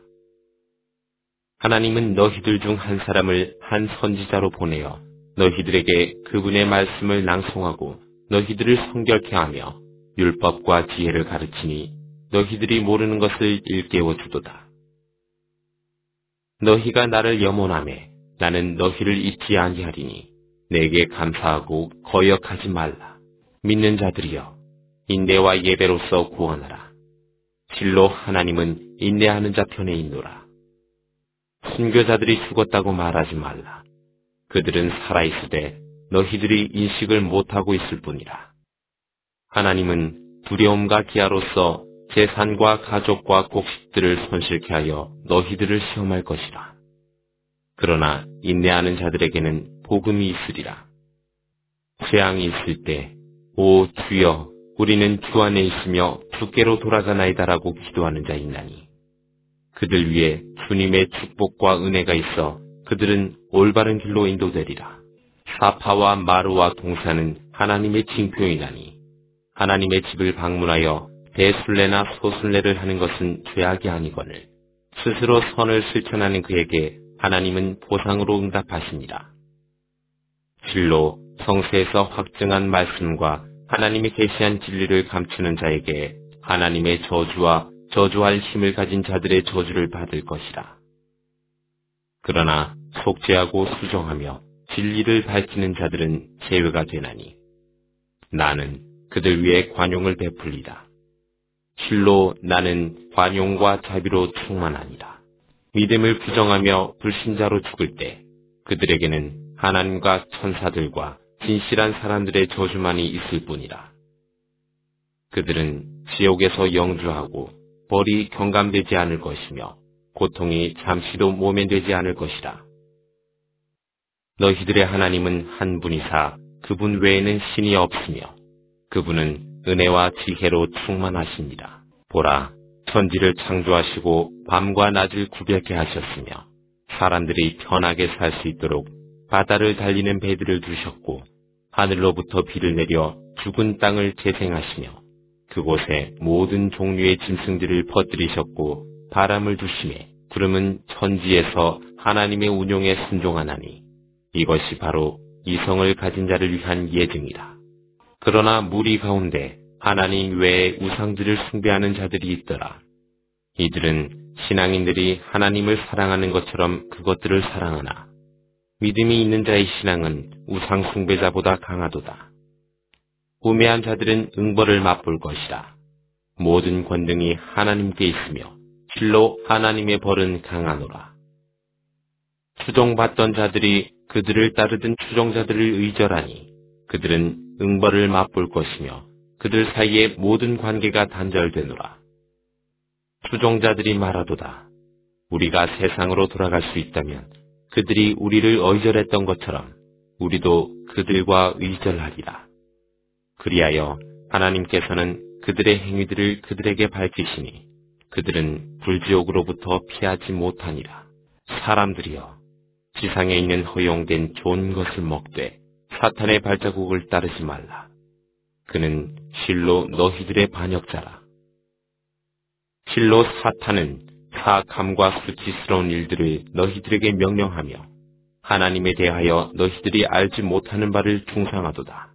하나님은 너희들 중 한 사람을 한 선지자로 보내어 너희들에게 그분의 말씀을 낭송하고 너희들을 성결케 하며 율법과 지혜를 가르치니 너희들이 모르는 것을 일깨워 주도다. 너희가 나를 염원하매 나는 너희를 잊지 아니하리니 내게 감사하고 거역하지 말라. 믿는 자들이여 인내와 예배로서 구원하라. 실로 하나님은 인내하는 자 편에 있노라. 순교자들이 죽었다고 말하지 말라. 그들은 살아있으되 너희들이 인식을 못하고 있을 뿐이라. 하나님은 두려움과 기아로서 재산과 가족과 곡식들을 손실케 하여 너희들을 시험할 것이라. 그러나 인내하는 자들에게는 복음이 있으리라. 재앙이 있을 때 오 주여 우리는 주 안에 있으며 주께로 돌아가나이다라고 기도하는 자 있나니 그들 위에 주님의 축복과 은혜가 있어 그들은 올바른 길로 인도되리라. 사파와 마루와 동산은 하나님의 징표이나니 하나님의 집을 방문하여 대순례나 소순례를 하는 것은 죄악이 아니거늘 스스로 선을 실천하는 그에게 하나님은 보상으로 응답하시니라. 실로 성서에서 확증한 말씀과 하나님이 계시한 진리를 감추는 자에게 하나님의 저주와 저주할 힘을 가진 자들의 저주를 받을 것이라. 그러나 속죄하고 수정하며 진리를 밝히는 자들은 제외가 되나니 나는 그들 위해 관용을 베풀리라. 실로 나는 관용과 자비로 충만하니라. 믿음을 부정하며 불신자로 죽을 때 그들에게는 하나님과 천사들과 진실한 사람들의 저주만이 있을 뿐이라. 그들은 지옥에서 영주하고 벌이 경감되지 않을 것이며 고통이 잠시도 모면되지 않을 것이라. 너희들의 하나님은 한 분이사 그분 외에는 신이 없으며 그분은 은혜와 지혜로 충만하십니다. 보라, 천지를 창조하시고 밤과 낮을 구별케 하셨으며 사람들이 편하게 살 수 있도록 바다를 달리는 배들을 두셨고 하늘로부터 비를 내려 죽은 땅을 재생하시며 그곳에 모든 종류의 짐승들을 퍼뜨리셨고 바람을 두심에 구름은 천지에서 하나님의 운용에 순종하나니 이것이 바로 이성을 가진 자를 위한 예증이라. 그러나 무리 가운데 하나님 외에 우상들을 숭배하는 자들이 있더라. 이들은 신앙인들이 하나님을 사랑하는 것처럼 그것들을 사랑하나 믿음이 있는 자의 신앙은 우상 숭배자보다 강하도다. 우매한 자들은 응벌을 맛볼 것이라. 모든 권능이 하나님께 있으며 실로 하나님의 벌은 강하노라. 추종받던 자들이 그들을 따르던 추종자들을 의절하니 그들은 응벌을 맛볼 것이며 그들 사이의 모든 관계가 단절되노라. 추종자들이 말하도다. 우리가 세상으로 돌아갈 수 있다면 그들이 우리를 의절했던 것처럼 우리도 그들과 의절하리라. 그리하여 하나님께서는 그들의 행위들을 그들에게 밝히시니 그들은 불지옥으로부터 피하지 못하니라. 사람들이여, 지상에 있는 허용된 좋은 것을 먹되 사탄의 발자국을 따르지 말라. 그는 실로 너희들의 반역자라. 실로 사탄은 사악함과 수치스러운 일들을 너희들에게 명령하며 하나님에 대하여 너희들이 알지 못하는 바를 중상하도다.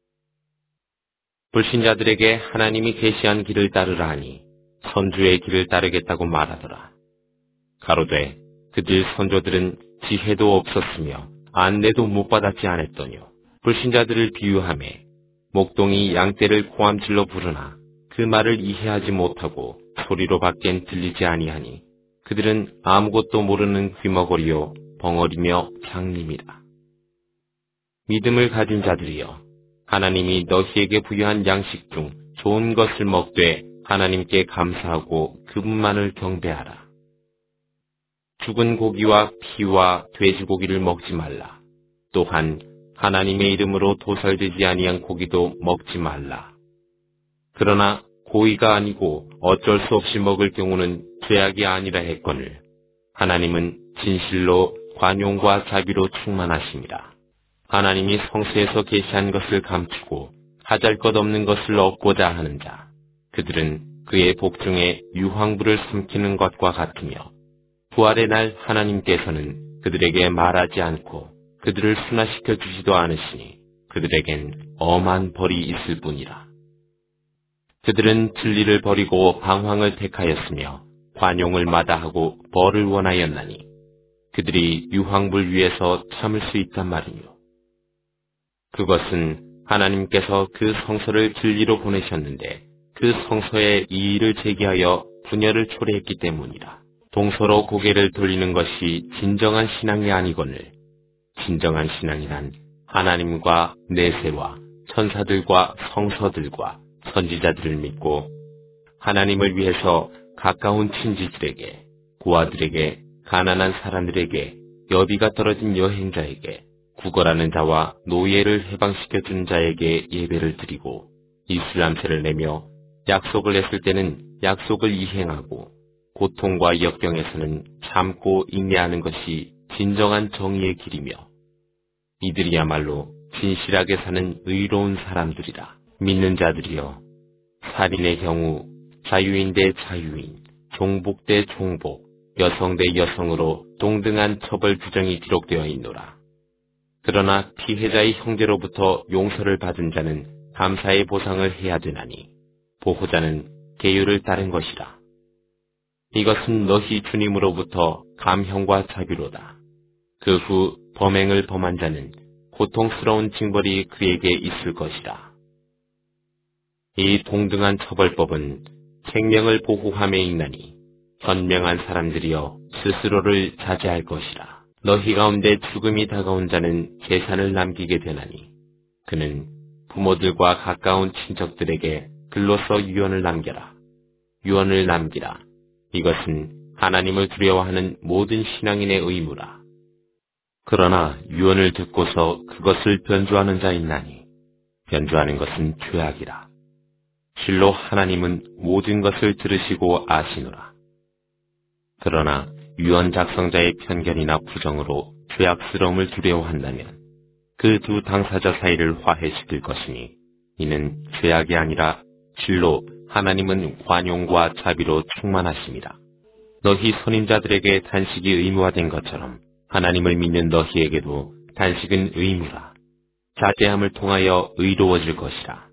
불신자들에게 하나님이 계시한 길을 따르라 하니 선주의 길을 따르겠다고 말하더라. 가로되 그들 선조들은 지혜도 없었으며 안내도 못 받았지 않았더뇨. 불신자들을 비유하매 목동이 양떼를 고함질러 부르나 그 말을 이해하지 못하고 소리로 밖엔 들리지 아니하니 그들은 아무것도 모르는 귀머거리요 벙어리며 장님이라. 믿음을 가진 자들이여, 하나님이 너희에게 부여한 양식 중 좋은 것을 먹되 하나님께 감사하고 그분만을 경배하라. 죽은 고기와 피와 돼지고기를 먹지 말라. 또한 하나님의 이름으로 도살되지 아니한 고기도 먹지 말라. 그러나 고의가 아니고 어쩔 수 없이 먹을 경우는 죄악이 아니라 했거늘 하나님은 진실로 관용과 자비로 충만하심이라. 하나님이 성수에서 계시한 것을 감추고 하잘 것 없는 것을 얻고자 하는 자, 그들은 그의 복중에 유황불을 삼키는 것과 같으며 부활의 날 하나님께서는 그들에게 말하지 않고 그들을 순화시켜 주지도 않으시니 그들에겐 엄한 벌이 있을 뿐이라. 그들은 진리를 버리고 방황을 택하였으며 관용을 마다하고 벌을 원하였나니 그들이 유황불 위에서 참을 수 있단 말이뇨. 그것은 하나님께서 그 성서를 진리로 보내셨는데 그 성서에 이의를 제기하여 분열을 초래했기 때문이라. 동서로 고개를 돌리는 것이 진정한 신앙이 아니거늘 진정한 신앙이란 하나님과 내세와 천사들과 성서들과 선지자들을 믿고 하나님을 위해서 가까운 친지들에게, 고아들에게, 가난한 사람들에게, 여비가 떨어진 여행자에게, 구걸하는 자와 노예를 해방시켜준 자에게 예배를 드리고 이슬람세를 내며 약속을 했을 때는 약속을 이행하고 고통과 역경에서는 참고 인내하는 것이 진정한 정의의 길이며 이들이야말로 진실하게 사는 의로운 사람들이라. 믿는 자들이여, 살인의 경우 자유인 대 자유인, 종복 대 종복, 여성 대 여성으로 동등한 처벌 규정이 기록되어 있노라. 그러나 피해자의 형제로부터 용서를 받은 자는 감사의 보상을 해야 되나니 보호자는 계율을 따른 것이라. 이것은 너희 주님으로부터 감형과 자비로다. 그 후 범행을 범한 자는 고통스러운 징벌이 그에게 있을 것이라. 이 동등한 처벌법은 생명을 보호함에 있나니 현명한 사람들이여 스스로를 자제할 것이라. 너희 가운데 죽음이 다가온 자는 재산을 남기게 되나니 그는 부모들과 가까운 친척들에게 글로써 유언을 남겨라. 유언을 남기라. 이것은 하나님을 두려워하는 모든 신앙인의 의무라. 그러나 유언을 듣고서 그것을 변조하는 자 있나니 변조하는 것은 죄악이라. 실로 하나님은 모든 것을 들으시고 아시노라. 그러나 유언 작성자의 편견이나 부정으로 죄악스러움을 두려워한다면 그 두 당사자 사이를 화해시킬 것이니 이는 죄악이 아니라 실로 하나님은 관용과 자비로 충만하심이라. 너희 선임자들에게 단식이 의무화된 것처럼 하나님을 믿는 너희에게도 단식은 의무라. 자제함을 통하여 의로워질 것이라.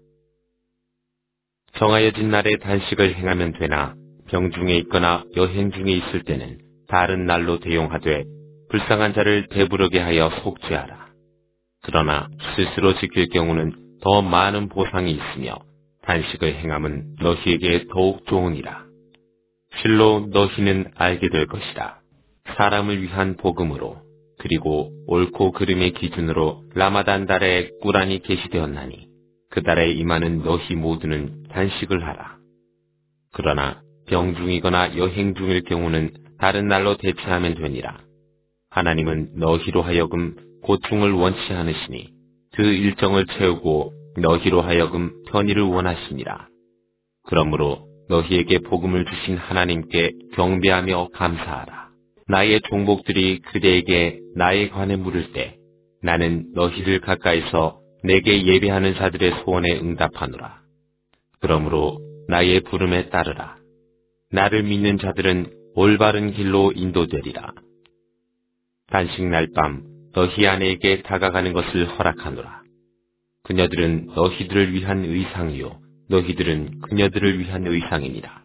정하여진 날에 단식을 행하면 되나 병중에 있거나 여행 중에 있을 때는 다른 날로 대용하되 불쌍한 자를 배부르게 하여 속죄하라. 그러나 스스로 지킬 경우는 더 많은 보상이 있으며 단식을 행함은 너희에게 더욱 좋으니라. 실로 너희는 알게 될 것이라. 사람을 위한 복음으로 그리고 옳고 그름의 기준으로 라마단 달에 꾸란이 계시되었나니 그 달에 임하는 너희 모두는 단식을 하라. 그러나 병 중이거나 여행 중일 경우는 다른 날로 대체하면 되니라. 하나님은 너희로 하여금 고충을 원치 않으시니 그 일정을 채우고 너희로 하여금 편의를 원하시니라. 그러므로 너희에게 복음을 주신 하나님께 경배하며 감사하라. 나의 종복들이 그대에게 나에 관해 물을 때 나는 너희를 가까이서 내게 예배하는 자들의 소원에 응답하노라. 그러므로 나의 부름에 따르라. 나를 믿는 자들은 올바른 길로 인도되리라. 단식 날 밤 너희 아내에게 다가가는 것을 허락하노라. 그녀들은 너희들을 위한 의상이요 너희들은 그녀들을 위한 의상이니라.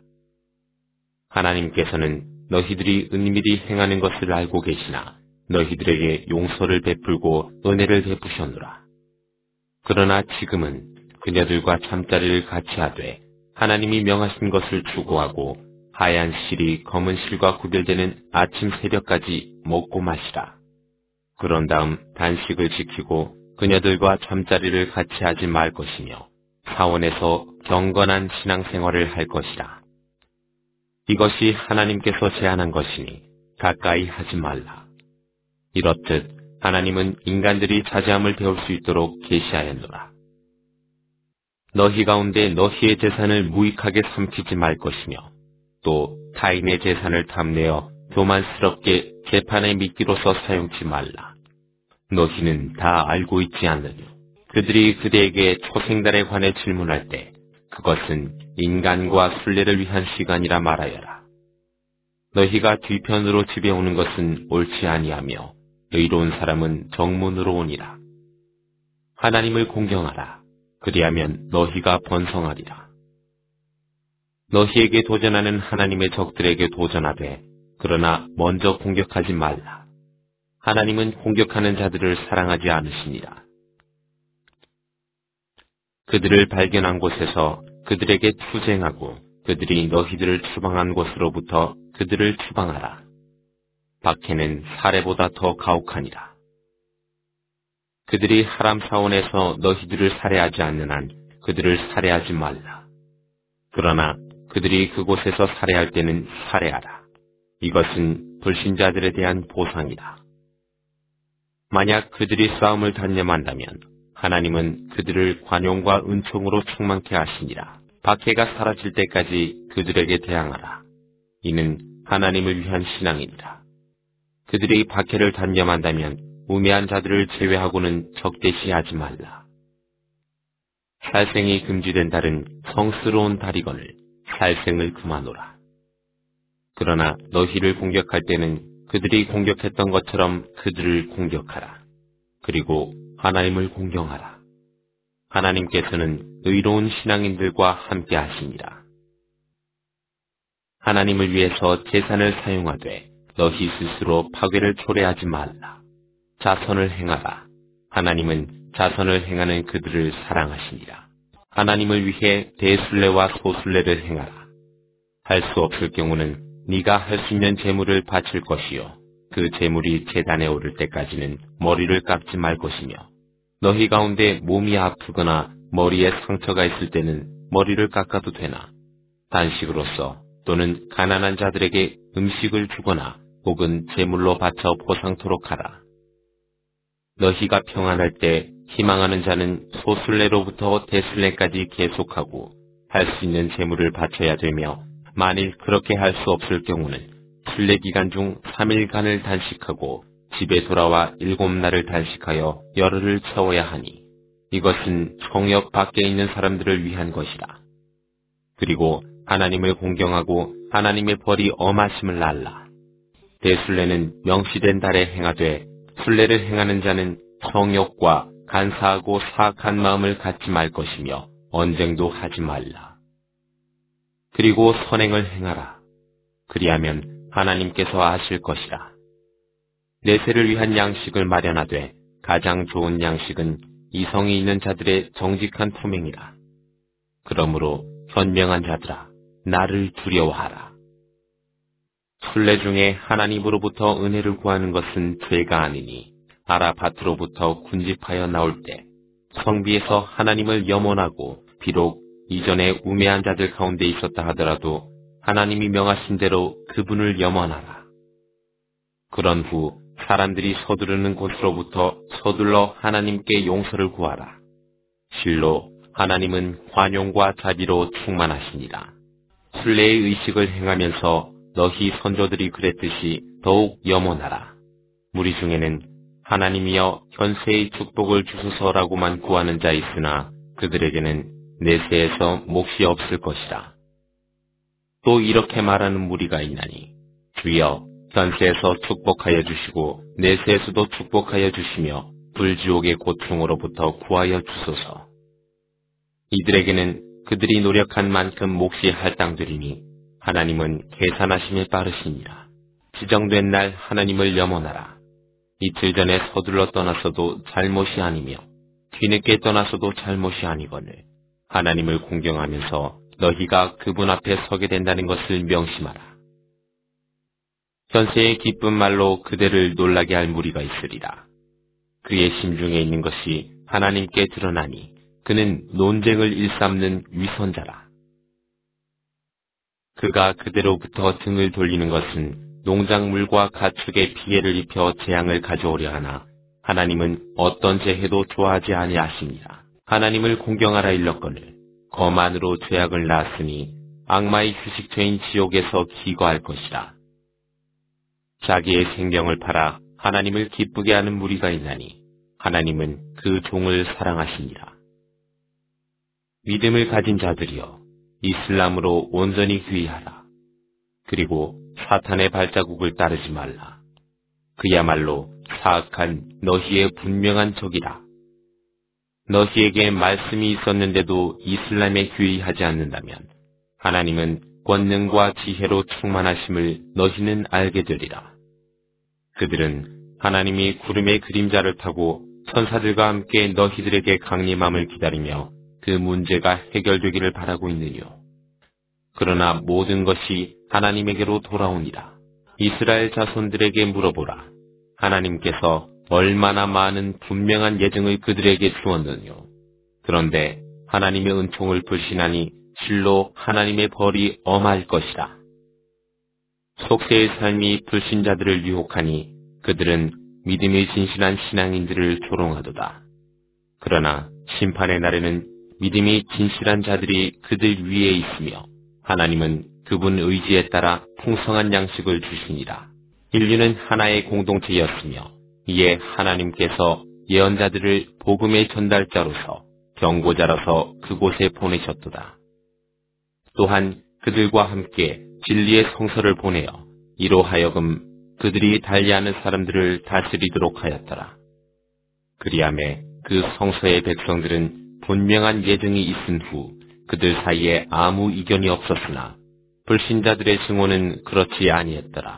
하나님께서는 너희들이 은밀히 행하는 것을 알고 계시나 너희들에게 용서를 베풀고 은혜를 베푸셨노라. 그러나 지금은 그녀들과 잠자리를 같이 하되 하나님이 명하신 것을 추구하고 하얀 실이 검은 실과 구별되는 아침 새벽까지 먹고 마시라. 그런 다음 단식을 지키고 그녀들과 잠자리를 같이 하지 말 것이며 사원에서 경건한 신앙생활을 할 것이라. 이것이 하나님께서 제안한 것이니 가까이 하지 말라. 이렇듯 하나님은 인간들이 자제함을 배울 수 있도록 계시하였노라. 너희 가운데 너희의 재산을 무익하게 삼키지 말 것이며 또 타인의 재산을 탐내어 교만스럽게 재판의 미끼로서 사용치 말라. 너희는 다 알고 있지 않느냐. 그들이 그대에게 초생달에 관해 질문할 때 그것은 인간과 순례를 위한 시간이라 말하여라. 너희가 뒤편으로 집에 오는 것은 옳지 아니하며 의로운 사람은 정문으로 오니라. 하나님을 공경하라. 그리하면 너희가 번성하리라. 너희에게 도전하는 하나님의 적들에게 도전하되 그러나 먼저 공격하지 말라. 하나님은 공격하는 자들을 사랑하지 않으시니라. 그들을 발견한 곳에서 그들에게 투쟁하고 그들이 너희들을 추방한 곳으로부터 그들을 추방하라. 박해는 살해보다 더 가혹하니라. 그들이 하람 사원에서 너희들을 살해하지 않는 한 그들을 살해하지 말라. 그러나 그들이 그곳에서 살해할 때는 살해하라. 이것은 불신자들에 대한 보상이다. 만약 그들이 싸움을 단념한다면 하나님은 그들을 관용과 은총으로 충만케 하시니라. 박해가 사라질 때까지 그들에게 대항하라. 이는 하나님을 위한 신앙이니라. 그들이 박해를 단념한다면 우매한 자들을 제외하고는 적대시하지 말라. 살생이 금지된 달은 성스러운 달이거늘 살생을 금하노라. 그러나 너희를 공격할 때는 그들이 공격했던 것처럼 그들을 공격하라. 그리고 하나님을 공경하라. 하나님께서는 의로운 신앙인들과 함께 하시니라. 하나님을 위해서 재산을 사용하되 너희 스스로 파괴를 초래하지 말라. 자선을 행하라. 하나님은 자선을 행하는 그들을 사랑하시니라. 하나님을 위해 대순례와 소순례를 행하라. 할 수 없을 경우는 네가 할 수 있는 제물을 바칠 것이요 그 제물이 제단에 오를 때까지는 머리를 깎지 말 것이며 너희 가운데 몸이 아프거나 머리에 상처가 있을 때는 머리를 깎아도 되나 단식으로서 또는 가난한 자들에게 음식을 주거나 혹은 제물로 바쳐 보상토록 하라. 너희가 평안할 때 희망하는 자는 소순례로부터 대순례까지 계속하고 할 수 있는 제물을 바쳐야 되며 만일 그렇게 할 수 없을 경우는 순례 기간 중 3일간을 단식하고 집에 돌아와 7날을 단식하여 열흘을 채워야 하니 이것은 성역 밖에 있는 사람들을 위한 것이라. 그리고 하나님을 공경하고 하나님의 벌이 엄하심을 알라. 대순례는 명시된 달에 행하되 순례를 행하는 자는 성욕과 간사하고 사악한 마음을 갖지 말 것이며 언쟁도 하지 말라. 그리고 선행을 행하라. 그리하면 하나님께서 아실 것이라. 내세를 위한 양식을 마련하되 가장 좋은 양식은 이성이 있는 자들의 정직한 품행이라. 그러므로 현명한 자들아 나를 두려워하라. 순례 중에 하나님으로부터 은혜를 구하는 것은 죄가 아니니 아라밭으로부터 군집하여 나올 때 성비에서 하나님을 염원하고 비록 이전에 우매한 자들 가운데 있었다 하더라도 하나님이 명하신 대로 그분을 염원하라. 그런 후 사람들이 서두르는 곳으로부터 서둘러 하나님께 용서를 구하라. 실로 하나님은 관용과 자비로 충만하시니라. 순례의 의식을 행하면서 너희 선조들이 그랬듯이 더욱 염원하라. 무리 중에는 하나님이여 현세의 축복을 주소서라고만 구하는 자 있으나 그들에게는 내세에서 몫이 없을 것이라. 또 이렇게 말하는 무리가 있나니 주여 현세에서 축복하여 주시고 내세에서도 축복하여 주시며 불지옥의 고통으로부터 구하여 주소서. 이들에게는 그들이 노력한 만큼 몫이 할당되리니 하나님은 계산하심에 빠르시니라. 지정된 날 하나님을 염원하라. 이틀 전에 서둘러 떠났어도 잘못이 아니며 뒤늦게 떠났어도 잘못이 아니거늘 하나님을 공경하면서 너희가 그분 앞에 서게 된다는 것을 명심하라. 현세의 기쁜 말로 그대를 놀라게 할 무리가 있으리라. 그의 심중에 있는 것이 하나님께 드러나니 그는 논쟁을 일삼는 위선자라. 그가 그대로부터 등을 돌리는 것은 농작물과 가축에 피해를 입혀 재앙을 가져오려 하나 하나님은 어떤 재해도 좋아하지 아니하십니다. 하나님을 공경하라 일렀거늘 거만으로 죄악을 낳았으니 악마의 휴식처인 지옥에서 기거할 것이라. 자기의 생명을 팔아 하나님을 기쁘게 하는 무리가 있나니 하나님은 그 종을 사랑하시니라. 믿음을 가진 자들이여 이슬람으로 온전히 귀의하라. 그리고 사탄의 발자국을 따르지 말라. 그야말로 사악한 너희의 분명한 적이라. 너희에게 말씀이 있었는데도 이슬람에 귀의하지 않는다면 하나님은 권능과 지혜로 충만하심을 너희는 알게 되리라. 그들은 하나님이 구름의 그림자를 타고 천사들과 함께 너희들에게 강림함을 기다리며 그 문제가 해결되기를 바라고 있느뇨. 그러나 모든 것이 하나님에게로 돌아오니라. 이스라엘 자손들에게 물어보라. 하나님께서 얼마나 많은 분명한 예증을 그들에게 주었느뇨. 그런데 하나님의 은총을 불신하니 실로 하나님의 벌이 엄할 것이라. 속세의 삶이 불신자들을 유혹하니 그들은 믿음이 진실한 신앙인들을 조롱하도다. 그러나 심판의 날에는 믿음이 진실한 자들이 그들 위에 있으며 하나님은 그분 의지에 따라 풍성한 양식을 주시니라. 인류는 하나의 공동체였으며 이에 하나님께서 예언자들을 복음의 전달자로서 경고자로서 그곳에 보내셨도다. 또한 그들과 함께 진리의 성서를 보내어 이로 하여금 그들이 달리하는 사람들을 다스리도록 하였더라. 그리하매 그 성서의 백성들은 분명한 예증이 있은 후 그들 사이에 아무 이견이 없었으나 불신자들의 증오는 그렇지 아니했더라.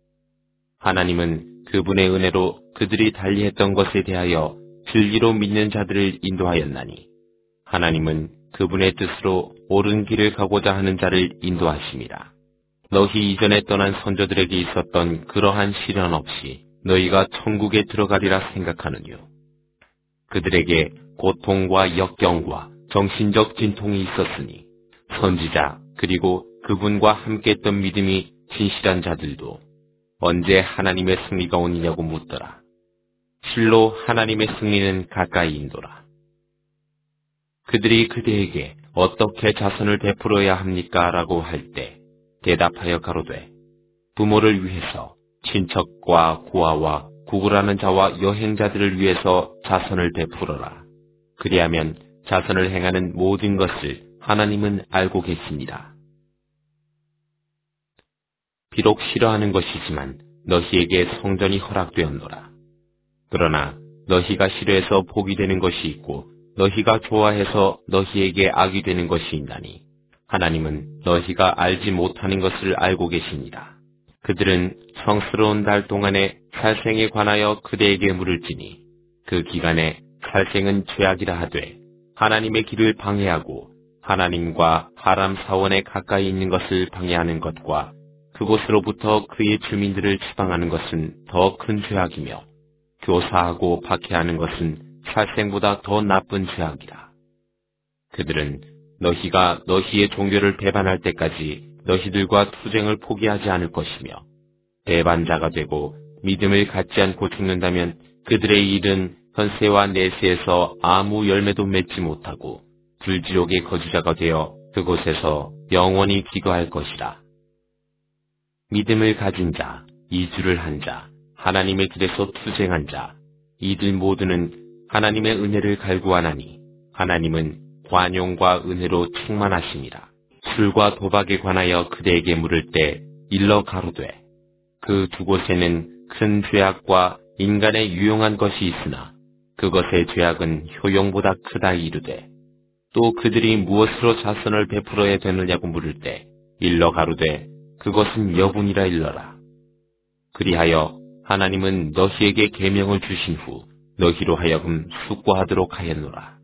하나님은 그분의 은혜로 그들이 달리했던 것에 대하여 진리로 믿는 자들을 인도하였나니 하나님은 그분의 뜻으로 옳은 길을 가고자 하는 자를 인도하심이라. 너희 이전에 떠난 선조들에게 있었던 그러한 시련 없이 너희가 천국에 들어가리라 생각하느뇨. 그들에게 고통과 역경과 정신적 진통이 있었으니 선지자 그리고 그분과 함께했던 믿음이 진실한 자들도 언제 하나님의 승리가 오느냐고 묻더라. 실로 하나님의 승리는 가까이 인도라. 그들이 그대에게 어떻게 자선을 베풀어야 합니까? 라고 할 때 대답하여 가로되 부모를 위해서 친척과 고아와 구걸하는 자와 여행자들을 위해서 자선을 베풀어라. 그리하면 자선을 행하는 모든 것을 하나님은 알고 계십니다. 비록 싫어하는 것이지만 너희에게 성전이 허락되었노라. 그러나 너희가 싫어해서 복이 되는 것이 있고 너희가 좋아해서 너희에게 악이 되는 것이 있나니 하나님은 너희가 알지 못하는 것을 알고 계십니다. 그들은 성스러운 달 동안에 살생에 관하여 그대에게 물을지니 그 기간에 살생은 죄악이라 하되 하나님의 길을 방해하고 하나님과 하람 사원에 가까이 있는 것을 방해하는 것과 그곳으로부터 그의 주민들을 추방하는 것은 더 큰 죄악이며 교사하고 박해하는 것은 살생보다 더 나쁜 죄악이라. 그들은 너희가 너희의 종교를 배반할 때까지 너희들과 투쟁을 포기하지 않을 것이며 배반자가 되고 믿음을 갖지 않고 죽는다면 그들의 일은 현세와 내세에서 아무 열매도 맺지 못하고 불지옥의 거주자가 되어 그곳에서 영원히 기거할 것이라. 믿음을 가진 자, 이주를 한 자, 하나님의 길에서 투쟁한 자, 이들 모두는 하나님의 은혜를 갈구하나니 하나님은 관용과 은혜로 충만하심이라. 술과 도박에 관하여 그대에게 물을 때 일러 가로되 그 두 곳에는 큰 죄악과 인간의 유용한 것이 있으나 그것의 죄악은 효용보다 크다 이르되 또 그들이 무엇으로 자선을 베풀어야 되느냐고 물을 때 일러 가로되 그것은 여분이라 일러라. 그리하여 하나님은 너희에게 계명을 주신 후 너희로 하여금 숙고하도록 하였노라.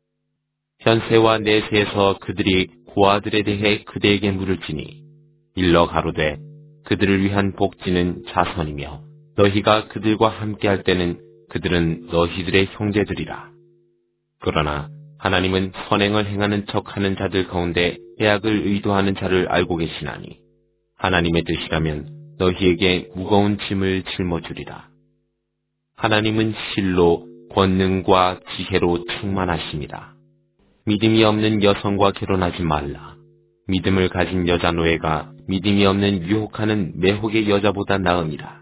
현세와 내세에서 그들이 고아들에 대해 그대에게 물을 지니 일러 가로되 그들을 위한 복지는 자선이며 너희가 그들과 함께할 때는 그들은 너희들의 형제들이라. 그러나 하나님은 선행을 행하는 척하는 자들 가운데 해악을 의도하는 자를 알고 계시나니 하나님의 뜻이라면 너희에게 무거운 짐을 짊어주리라. 하나님은 실로 권능과 지혜로 충만하십니다. 믿음이 없는 여성과 결혼하지 말라. 믿음을 가진 여자 노예가 믿음이 없는 유혹하는 매혹의 여자보다 나음이라.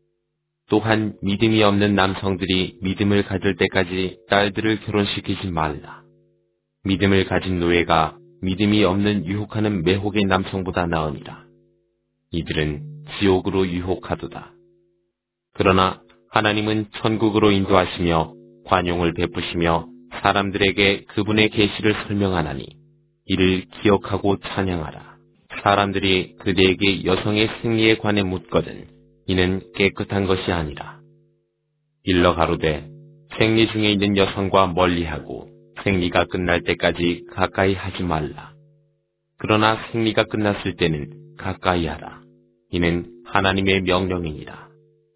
또한 믿음이 없는 남성들이 믿음을 가질 때까지 딸들을 결혼시키지 말라. 믿음을 가진 노예가 믿음이 없는 유혹하는 매혹의 남성보다 나으니라. 이들은 지옥으로 유혹하도다. 그러나 하나님은 천국으로 인도하시며 관용을 베푸시며 사람들에게 그분의 계시를 설명하나니 이를 기억하고 찬양하라. 사람들이 그대에게 여성의 생리에 관해 묻거든 이는 깨끗한 것이 아니라. 일러 가로되 생리 중에 있는 여성과 멀리하고 생리가 끝날 때까지 가까이 하지 말라. 그러나 생리가 끝났을 때는 가까이 하라. 이는 하나님의 명령이니라.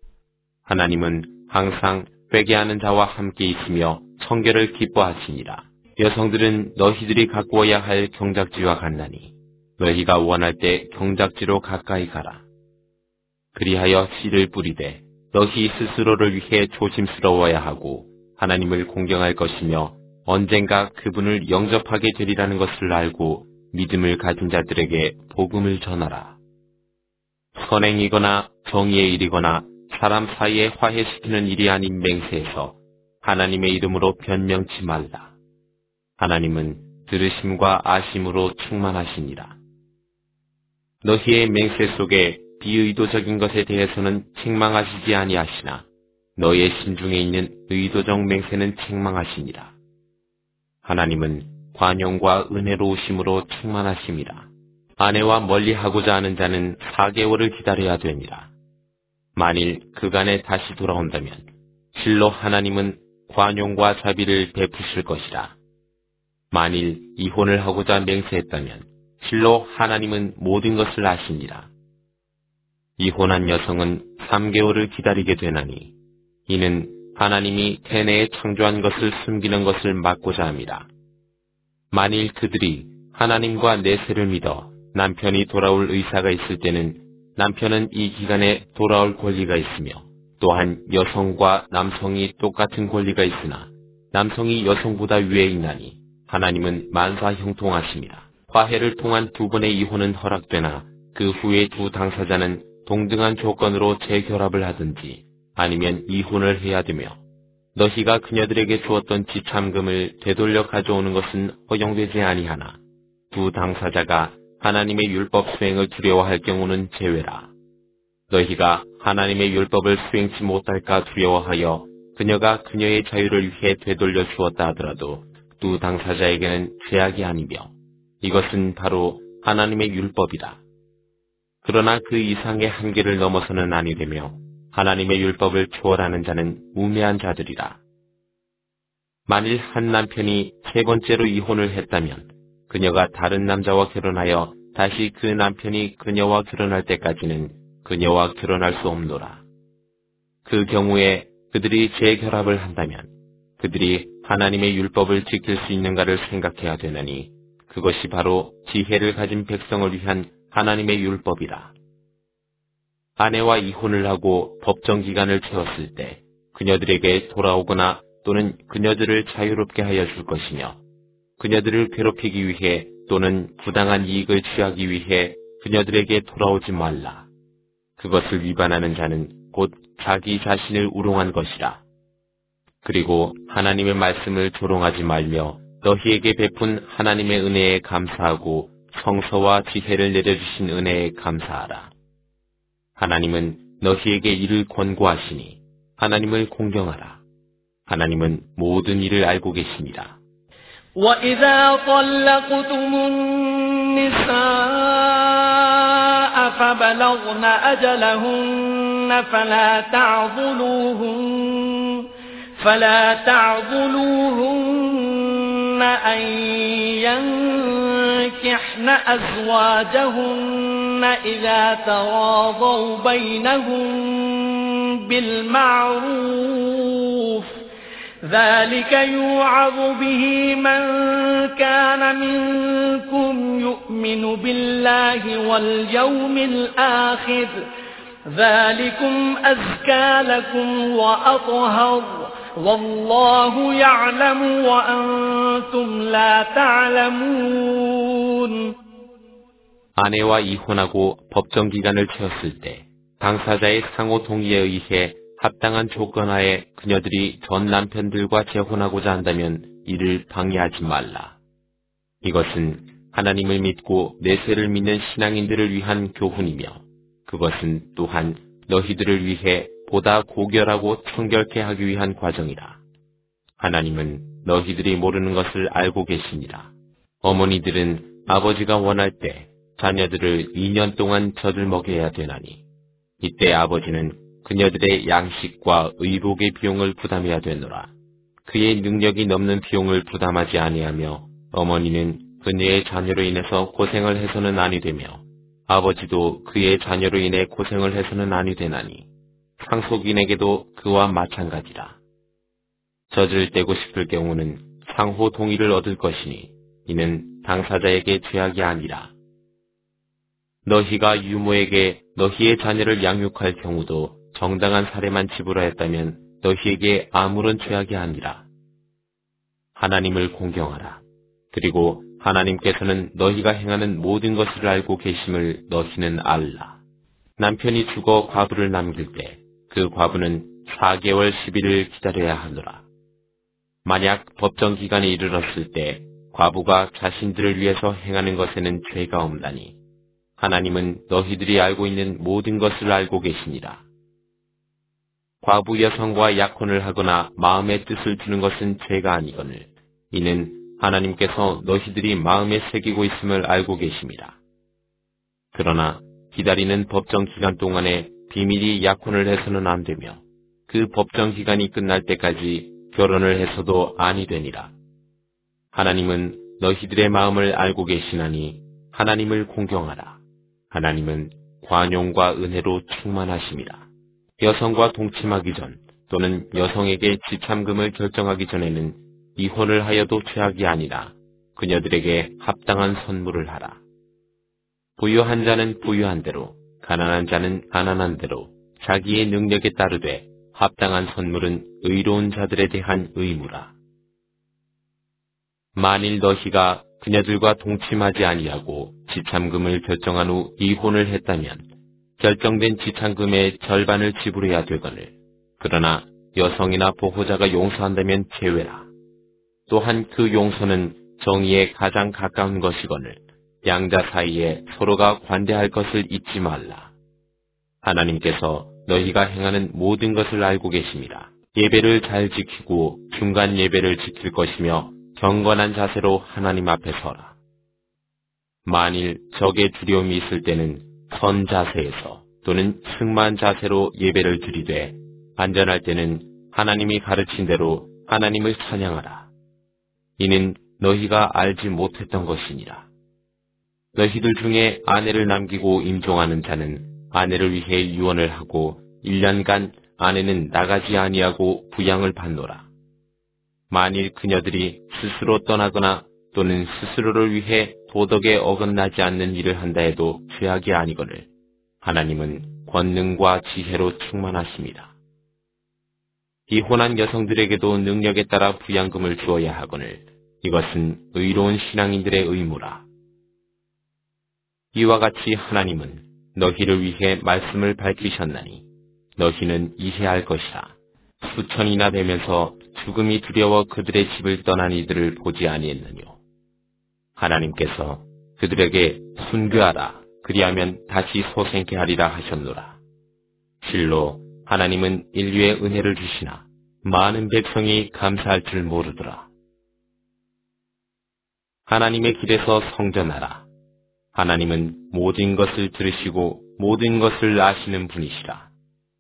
하나님은 항상 회개하는 자와 함께 있으며 청결을 기뻐하시니라. 여성들은 너희들이 가꾸어야 할 경작지와 같나니 너희가 원할 때 경작지로 가까이 가라. 그리하여 씨를 뿌리되 너희 스스로를 위해 조심스러워야 하고 하나님을 공경할 것이며 언젠가 그분을 영접하게 되리라는 것을 알고 믿음을 가진 자들에게 복음을 전하라. 선행이거나 정의의 일이거나 사람 사이에 화해시키는 일이 아닌 맹세에서 하나님의 이름으로 변명치 말라. 하나님은 들으심과 아심으로 충만하시니라. 너희의 맹세 속에 비의도적인 것에 대해서는 책망하시지 아니하시나 너의 심중에 있는 의도적 맹세는 책망하시니라. 하나님은 관용과 은혜로우심으로 충만하심이라. 아내와 멀리하고자 하는 자는 4개월을 기다려야 됩니다. 만일 그간에 다시 돌아온다면 실로 하나님은 관용과 자비를 베푸실 것이라. 만일 이혼을 하고자 맹세했다면 실로 하나님은 모든 것을 아시니라. 이혼한 여성은 3개월을 기다리게 되나니 이는 하나님이 태내에 창조한 것을 숨기는 것을 막고자 합니다. 만일 그들이 하나님과 내세를 믿어 남편이 돌아올 의사가 있을 때는 남편은 이 기간에 돌아올 권리가 있으며 또한 여성과 남성이 똑같은 권리가 있으나 남성이 여성보다 위에 있나니 하나님은 만사 형통하십니다. 화해를 통한 2번의 이혼은 허락되나 그 후에 두 당사자는 동등한 조건으로 재결합을 하든지 아니면 이혼을 해야 되며 너희가 그녀들에게 주었던 지참금을 되돌려 가져오는 것은 허용되지 아니하나 두 당사자가 하나님의 율법 수행을 두려워할 경우는 제외라. 너희가 하나님의 율법을 수행치 못할까 두려워하여 그녀가 그녀의 자유를 위해 되돌려 주었다 하더라도 두 당사자에게는 죄악이 아니며 이것은 바로 하나님의 율법이다. 그러나 그 이상의 한계를 넘어서는 아니 되며 하나님의 율법을 초월하는 자는 우매한 자들이라. 만일 한 남편이 3번째로 이혼을 했다면 그녀가 다른 남자와 결혼하여 다시 그 남편이 그녀와 결혼할 때까지는 그녀와 결혼할 수 없노라. 그 경우에 그들이 재결합을 한다면 그들이 하나님의 율법을 지킬 수 있는가를 생각해야 되나니 그것이 바로 지혜를 가진 백성을 위한 하나님의 율법이라. 아내와 이혼을 하고 법정기간을 채웠을 때 그녀들에게 돌아오거나 또는 그녀들을 자유롭게 하여 줄 것이며 그녀들을 괴롭히기 위해 또는 부당한 이익을 취하기 위해 그녀들에게 돌아오지 말라. 그것을 위반하는 자는 곧 자기 자신을 우롱한 것이라. 그리고 하나님의 말씀을 조롱하지 말며 너희에게 베푼 하나님의 은혜에 감사하고 성서와 지혜를 내려주신 은혜에 감사하라. 하나님은 너희에게 이를 권고하시니 하나님을 공경하라. 하나님은 모든 일을 알고 계십니다. وَإِذَا طَلَّقْتُمُ النِّسَاءَ فَبَلَغْنَ أَجَلَهُنَّ فَلَا تَعْضُلُوهُنَّ أَن يَنكِحْنَ أَزْوَاجَهُنَّ إِذَا تَرَاضَوْا بَيْنَهُم بِالْمَعْرُوفِ ذلك يوعظ به من كان منكم يؤمن بالله واليوم الآخر ذلكم أزكى لكم وأطهر والله يعلم وأنتم لا تعلمون. 아내와 이혼하고 법정기간을 채웠을 때 당사자의 상호 동의에 의해 합당한 조건하에 그녀들이 전 남편들과 재혼하고자 한다면 이를 방해하지 말라. 이것은 하나님을 믿고 내세를 믿는 신앙인들을 위한 교훈이며 그것은 또한 너희들을 위해 보다 고결하고 청결케 하기 위한 과정이라. 하나님은 너희들이 모르는 것을 알고 계십니다. 어머니들은 아버지가 원할 때 자녀들을 2년 동안 젖을 먹여야 되나니 이때 아버지는 그녀들의 양식과 의복의 비용을 부담해야 되노라. 그의 능력이 넘는 비용을 부담하지 아니하며 어머니는 그녀의 자녀로 인해서 고생을 해서는 아니 되며 아버지도 그의 자녀로 인해 고생을 해서는 아니 되나니 상속인에게도 그와 마찬가지라. 젖을 떼고 싶을 경우는 상호 동의를 얻을 것이니 이는 당사자에게 죄악이 아니라. 너희가 유모에게 너희의 자녀를 양육할 경우도 정당한 사례만 지불하였다면 너희에게 아무런 죄악이 아니라. 하나님을 공경하라. 그리고 하나님께서는 너희가 행하는 모든 것을 알고 계심을 너희는 알라. 남편이 죽어 과부를 남길 때 그 과부는 4개월 10일을 기다려야 하노라. 만약 법정기간에 이르렀을 때 과부가 자신들을 위해서 행하는 것에는 죄가 없나니 하나님은 너희들이 알고 있는 모든 것을 알고 계시니라. 과부 여성과 약혼을 하거나 마음의 뜻을 두는 것은 죄가 아니거늘 이는 하나님께서 너희들이 마음에 새기고 있음을 알고 계십니다. 그러나 기다리는 법정기간 동안에 비밀이 약혼을 해서는 안 되며 그 법정기간이 끝날 때까지 결혼을 해서도 아니 되니라. 하나님은 너희들의 마음을 알고 계시나니 하나님을 공경하라. 하나님은 관용과 은혜로 충만하심이라. 여성과 동침하기 전 또는 여성에게 지참금을 결정하기 전에는 이혼을 하여도 죄악이 아니라 그녀들에게 합당한 선물을 하라. 부유한 자는 부유한 대로, 가난한 자는 가난한 대로 자기의 능력에 따르되 합당한 선물은 의로운 자들에 대한 의무라. 만일 너희가 그녀들과 동침하지 아니하고 지참금을 결정한 후 이혼을 했다면 결정된 지참금의 절반을 지불해야 되거늘 그러나 여성이나 보호자가 용서한다면 제외라. 또한 그 용서는 정의에 가장 가까운 것이거늘 양자 사이에 서로가 관대할 것을 잊지 말라. 하나님께서 너희가 행하는 모든 것을 알고 계십니다. 예배를 잘 지키고 중간 예배를 지킬 것이며 경건한 자세로 하나님 앞에 서라. 만일 적의 두려움이 있을 때는 선 자세에서 또는 승만 자세로 예배를 드리되 안전할 때는 하나님이 가르친 대로 하나님을 찬양하라. 이는 너희가 알지 못했던 것이니라. 너희들 중에 아내를 남기고 임종하는 자는 아내를 위해 유언을 하고 1년간 아내는 나가지 아니하고 부양을 받노라. 만일 그녀들이 스스로 떠나거나 또는 스스로를 위해 도덕에 어긋나지 않는 일을 한다 해도 죄악이 아니거늘 하나님은 권능과 지혜로 충만하십니다. 이혼한 여성들에게도 능력에 따라 부양금을 주어야 하거늘 이것은 의로운 신앙인들의 의무라. 이와 같이 하나님은 너희를 위해 말씀을 밝히셨나니 너희는 이해할 것이라. 수천이나 되면서 죽음이 두려워 그들의 집을 떠난 이들을 보지 아니했느뇨. 하나님께서 그들에게 순교하라 그리하면 다시 소생케 하리라 하셨노라. 실로 하나님은 인류의 은혜를 주시나 많은 백성이 감사할 줄 모르더라. 하나님의 길에서 성전하라. 하나님은 모든 것을 들으시고 모든 것을 아시는 분이시라.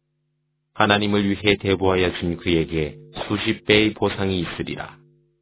하나님을 위해 대보하여 준 그에게 수십 배의 보상이 있으리라.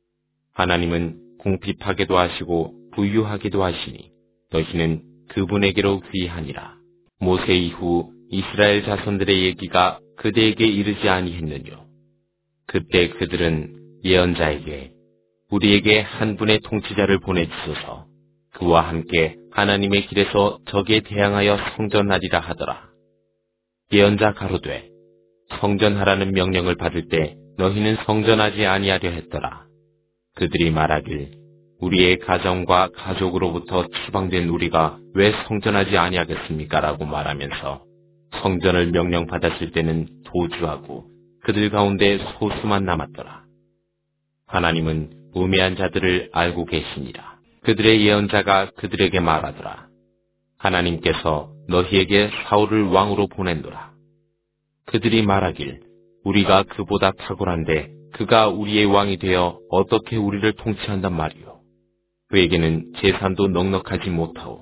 하나님은 궁핍하게도 하시고 부유하게도 하시니 너희는 그분에게로 귀하니라. 모세 이후 이스라엘 자손들의 얘기가 그대에게 이르지 아니했느뇨. 그때 그들은 예언자에게 우리에게 한 분의 통치자를 보내주소서 그와 함께 하나님의 길에서 적에 대항하여 성전하리라 하더라. 예언자 가로되 성전하라는 명령을 받을 때 너희는 성전하지 아니하려 했더라. 그들이 말하길 우리의 가정과 가족으로부터 추방된 우리가 왜 성전하지 아니하겠습니까? 라고 말하면서 성전을 명령받았을 때는 도주하고 그들 가운데 소수만 남았더라. 하나님은 우매한 자들을 알고 계시니라. 그들의 예언자가 그들에게 말하더라. 하나님께서 너희에게 사울을 왕으로 보낸노라. 그들이 말하길 우리가 그보다 탁월한데 그가 우리의 왕이 되어 어떻게 우리를 통치한단 말이오. 그에게는 재산도 넉넉하지 못하오.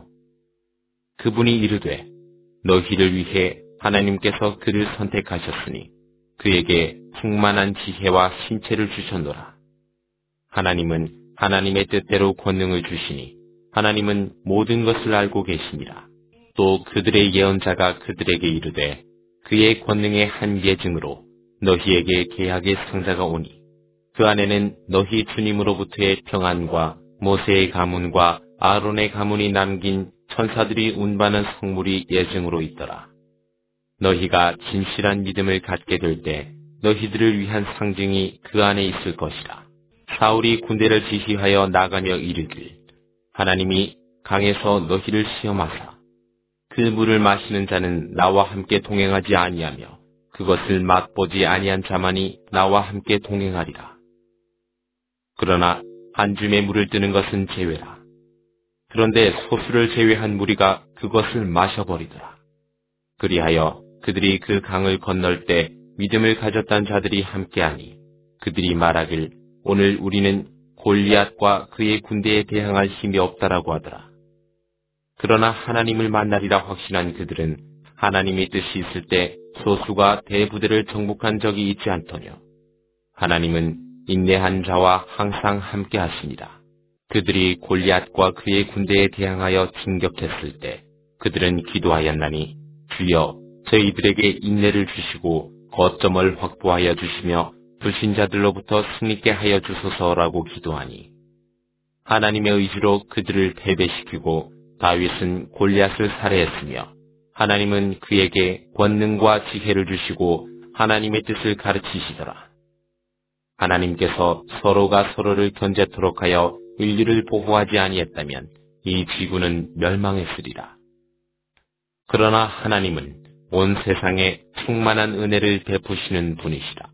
그분이 이르되 너희를 위해 하나님께서 그를 선택하셨으니 그에게 충만한 지혜와 신체를 주셨노라. 하나님은 하나님의 뜻대로 권능을 주시니 하나님은 모든 것을 알고 계시니라. 또 그들의 예언자가 그들에게 이르되 그의 권능의 한 예증으로 너희에게 계약의 상자가 오니 그 안에는 너희 주님으로부터의 평안과 모세의 가문과 아론의 가문이 남긴 천사들이 운반한 성물이 예증으로 있더라. 너희가 진실한 믿음을 갖게 될 때 너희들을 위한 상징이 그 안에 있을 것이라. 사울이 군대를 지휘하여 나가며 이르길 하나님이 강에서 너희를 시험하사 그 물을 마시는 자는 나와 함께 동행하지 아니하며 그것을 맛보지 아니한 자만이 나와 함께 동행하리라. 그러나 한 줌의 물을 뜨는 것은 제외라. 그런데 소수를 제외한 무리가 그것을 마셔버리더라. 그리하여 그들이 그 강을 건널 때 믿음을 가졌던 자들이 함께하니 그들이 말하길 오늘 우리는 골리앗과 그의 군대에 대항할 힘이 없다라고 하더라. 그러나 하나님을 만나리라 확신한 그들은 하나님의 뜻이 있을 때 소수가 대부대를 정복한 적이 있지 않더뇨. 하나님은 인내한 자와 항상 함께 하십니다. 그들이 골리앗과 그의 군대에 대항하여 진격했을 때 그들은 기도하였나니 주여 저희들에게 인내를 주시고 거점을 확보하여 주시며 불신자들로부터 승리케 하여 주소서라고 기도하니 하나님의 의지로 그들을 패배시키고 다윗은 골리앗을 살해했으며 하나님은 그에게 권능과 지혜를 주시고 하나님의 뜻을 가르치시더라. 하나님께서 서로가 서로를 견제토록 하여 인류를 보호하지 아니했다면 이 지구는 멸망했으리라. 그러나 하나님은 온 세상에 충만한 은혜를 베푸시는 분이시라.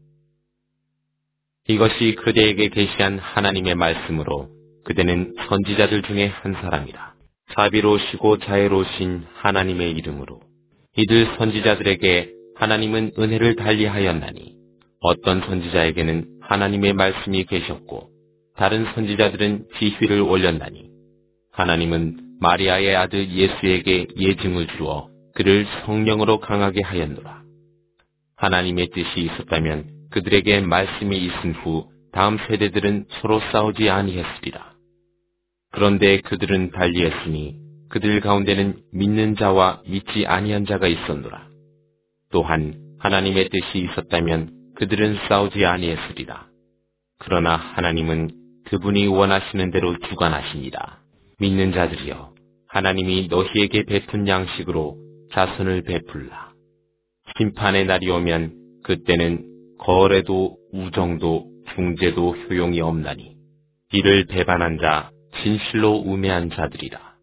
이것이 그대에게 계시한 하나님의 말씀으로 그대는 선지자들 중에 한 사람이라. 자비로우시고 자애로우신 하나님의 이름으로 이들 선지자들에게 하나님은 은혜를 달리하였나니 어떤 선지자에게는 하나님의 말씀이 계셨고 다른 선지자들은 지휘를 올렸나니 하나님은 마리아의 아들 예수에게 예증을 주어 그를 성령으로 강하게 하였노라. 하나님의 뜻이 있었다면 그들에게 말씀이 있은 후 다음 세대들은 서로 싸우지 아니했으리라. 그런데 그들은 달리했으니 그들 가운데는 믿는 자와 믿지 아니한 자가 있었노라. 또한 하나님의 뜻이 있었다면 그들은 싸우지 아니했으리라. 그러나 하나님은 그분이 원하시는 대로 주관하십니다. 믿는 자들이여, 하나님이 너희에게 베푼 양식으로 자선을 베풀라. 심판의 날이 오면 그때는 거래도 우정도 중재도 효용이 없나니 이를 배반한 자, 진실로 우매한 자들이라.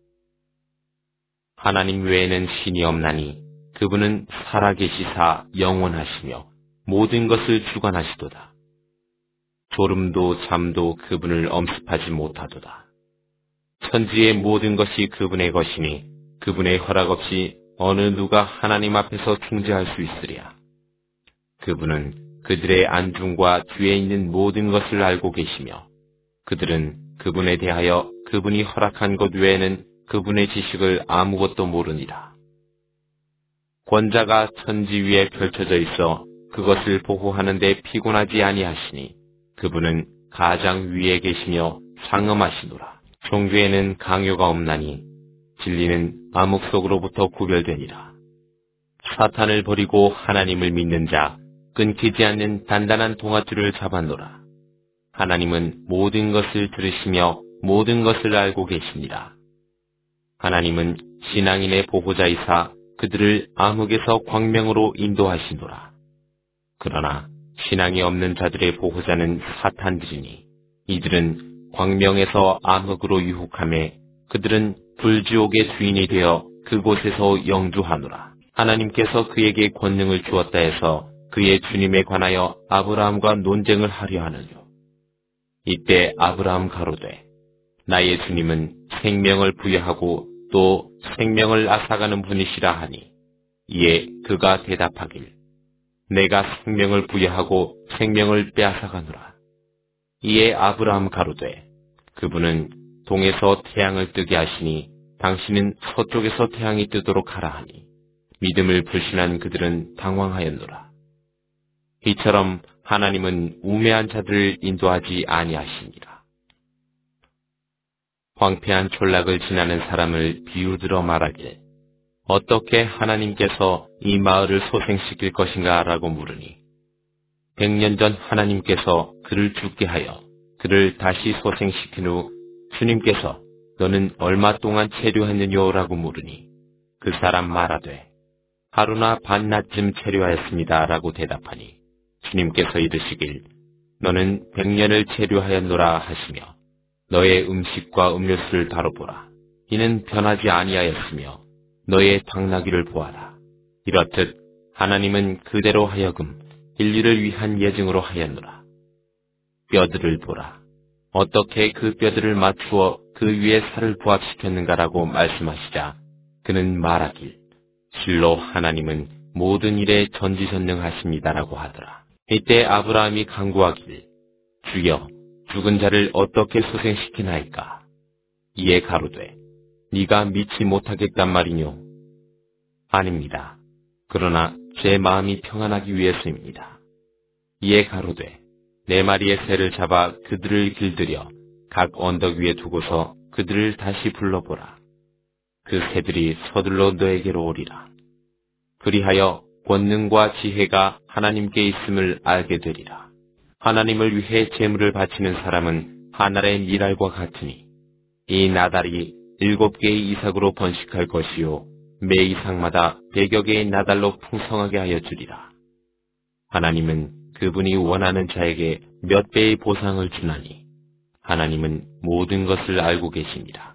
하나님 외에는 신이 없나니 그분은 살아계시사 영원하시며 모든 것을 주관하시도다. 졸음도 잠도 그분을 엄습하지 못하도다. 천지의 모든 것이 그분의 것이니 그분의 허락 없이 어느 누가 하나님 앞에서 중재할 수 있으랴. 그분은 그들의 안중과 뒤에 있는 모든 것을 알고 계시며 그들은 그분에 대하여 그분이 허락한 것 외에는 그분의 지식을 아무것도 모르니라. 권자가 천지 위에 펼쳐져 있어 그것을 보호하는 데 피곤하지 아니하시니 그분은 가장 위에 계시며 장엄하시노라. 종교에는 강요가 없나니 진리는 암흑 속으로부터 구별되니라. 사탄을 버리고 하나님을 믿는 자, 끊기지 않는 단단한 동아줄을 잡았노라. 하나님은 모든 것을 들으시며 모든 것을 알고 계십니다. 하나님은 신앙인의 보호자이사 그들을 암흑에서 광명으로 인도하시노라. 그러나 신앙이 없는 자들의 보호자는 사탄들이니 이들은 광명에서 암흑으로 유혹하며 그들은 불지옥의 주인이 되어 그곳에서 영주하노라. 하나님께서 그에게 권능을 주었다 해서 그의 주님에 관하여 아브라함과 논쟁을 하려 하느뇨. 이때 아브라함 가로되 나의 주님은 생명을 부여하고 또 생명을 앗아가는 분이시라 하니 이에 그가 대답하길 내가 생명을 부여하고 생명을 빼앗아가노라. 이에 아브라함 가로되 그분은 동에서 태양을 뜨게 하시니 당신은 서쪽에서 태양이 뜨도록 하라 하니 믿음을 불신한 그들은 당황하였노라. 이처럼 하나님은 우매한 자들을 인도하지 아니하시니라. 황폐한 촌락을 지나는 사람을 비유들어 말하길 어떻게 하나님께서 이 마을을 소생시킬 것인가 라고 물으니 100년 전 하나님께서 그를 죽게 하여 그를 다시 소생시킨 후 주님께서 너는 얼마 동안 체류했느뇨 라고 물으니 그 사람 말하되 하루나 반낮쯤 체류하였습니다 라고 대답하니 주님께서 이르시길 너는 100년을 체류하였노라 하시며 너의 음식과 음료수를 다뤄보라. 이는 변하지 아니하였으며 너의 당나귀를 보아라. 이렇듯 하나님은 그대로 하여금 인류를 위한 예증으로 하였노라. 뼈들을 보라. 어떻게 그 뼈들을 맞추어 그 위에 살을 부합시켰는가라고 말씀하시자 그는 말하길 실로 하나님은 모든 일에 전지전능하십니다라고 하더라. 이때 아브라함이 간구하길 주여 죽은 자를 어떻게 소생시키나이까. 이에 가로되 네가 믿지 못하겠단 말이뇨. 아닙니다. 그러나 제 마음이 평안하기 위해서입니다. 이에 가로되 네 마리의 새를 잡아 그들을 길들여 각 언덕 위에 두고서 그들을 다시 불러보라. 그 새들이 서둘러 너에게로 오리라. 그리하여 권능과 지혜가 하나님께 있음을 알게 되리라. 하나님을 위해 제물을 바치는 사람은 하늘의 미랄과 같으니 이 나달이 7개의 이삭으로 번식할 것이요 매 이삭마다 100여 개의 나달로 풍성하게 하여 주리라. 하나님은 그분이 원하는 자에게 몇 배의 보상을 주나니 하나님은 모든 것을 알고 계십니다.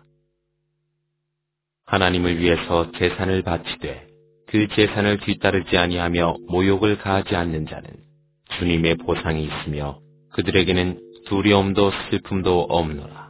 하나님을 위해서 제산을 바치되 그 제산을 뒤따르지 아니하며 모욕을 가하지 않는 자는 주님의 보상이 있으며 그들에게는 두려움도 슬픔도 없노라.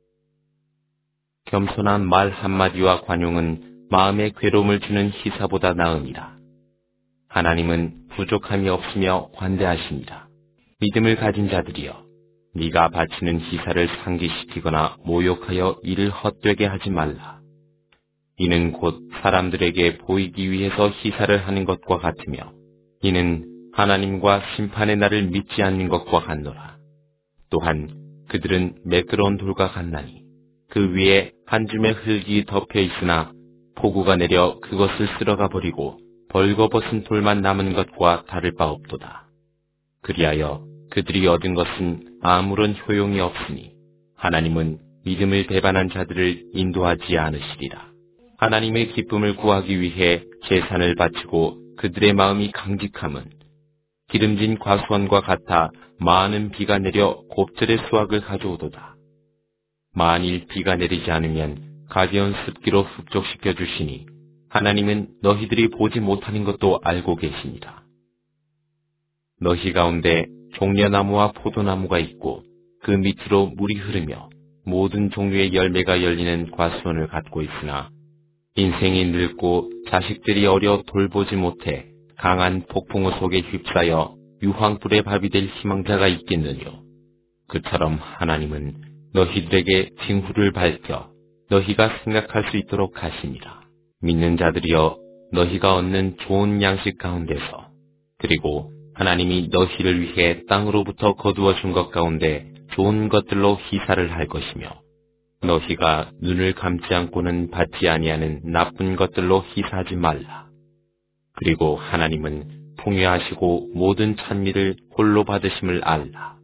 겸손한 말 한마디와 관용은 마음에 괴로움을 주는 희사보다 나으니라. 하나님은 부족함이 없으며 관대하시니라. 믿음을 가진 자들이여 네가 바치는 희사를 상기시키거나 모욕하여 이를 헛되게 하지 말라. 이는 곧 사람들에게 보이기 위해서 희사를 하는 것과 같으며 이는 하나님과 심판의 날을 믿지 않는 것과 같노라. 또한 그들은 매끄러운 돌과 같나니 그 위에 한 줌의 흙이 덮여 있으나 폭우가 내려 그것을 쓸어가 버리고 벌거벗은 돌만 남은 것과 다를 바 없도다. 그리하여 그들이 얻은 것은 아무런 효용이 없으니 하나님은 믿음을 배반한 자들을 인도하지 않으시리라. 하나님의 기쁨을 구하기 위해 제산을 바치고 그들의 마음이 강직함은 기름진 과수원과 같아 많은 비가 내려 곱절의 수확을 가져오도다. 만일 비가 내리지 않으면 가벼운 습기로 흡족시켜 주시니 하나님은 너희들이 보지 못하는 것도 알고 계십니다. 너희 가운데 종려나무와 포도나무가 있고 그 밑으로 물이 흐르며 모든 종류의 열매가 열리는 과수원을 갖고 있으나 인생이 늙고 자식들이 어려 돌보지 못해 강한 폭풍우 속에 휩싸여 유황불의 밥이 될 희망자가 있겠느뇨. 그처럼 하나님은 너희들에게 징후를 밝혀 너희가 생각할 수 있도록 하시니라. 믿는 자들이여, 너희가 얻는 좋은 양식 가운데서 그리고 하나님이 너희를 위해 땅으로부터 거두어 준 것 가운데 좋은 것들로 희사를 할 것이며 너희가 눈을 감지 않고는 받지 아니하는 나쁜 것들로 희사하지 말라. 그리고 하나님은 풍요하시고 모든 찬미를 홀로 받으심을 알라.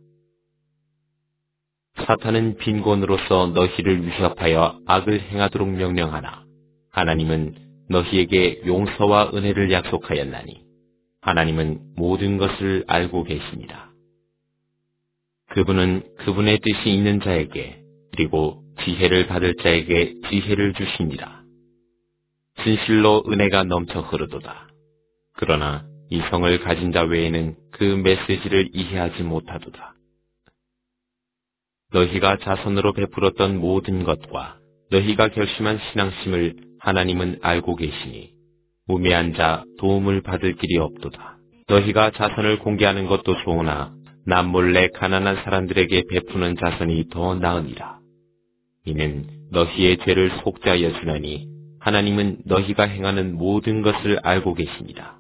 사탄은 빈곤으로서 너희를 위협하여 악을 행하도록 명령하나 하나님은 너희에게 용서와 은혜를 약속하였나니 하나님은 모든 것을 알고 계십니다. 그분은 그분의 뜻이 있는 자에게 그리고 지혜를 받을 자에게 지혜를 주시니라. 진실로 은혜가 넘쳐 흐르도다. 그러나 이성을 가진 자 외에는 그 메시지를 이해하지 못하도다. 너희가 자선으로 베풀었던 모든 것과 너희가 결심한 신앙심을 하나님은 알고 계시니 우매한 자 도움을 받을 길이 없도다. 너희가 자선을 공개하는 것도 좋으나 남몰래 가난한 사람들에게 베푸는 자선이 더 나으니라. 이는 너희의 죄를 속죄하여 주나니 하나님은 너희가 행하는 모든 것을 알고 계십니다.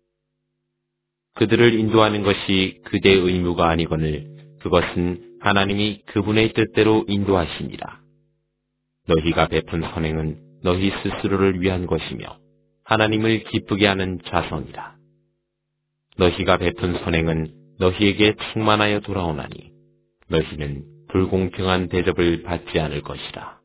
그들을 인도하는 것이 그대의 의무가 아니거늘 그것은 하나님이 그분의 뜻대로 인도하시니라. 너희가 베푼 선행은 너희 스스로를 위한 것이며 하나님을 기쁘게 하는 자선이라. 너희가 베푼 선행은 너희에게 충만하여 돌아오나니 너희는 불공평한 대접을 받지 않을 것이라.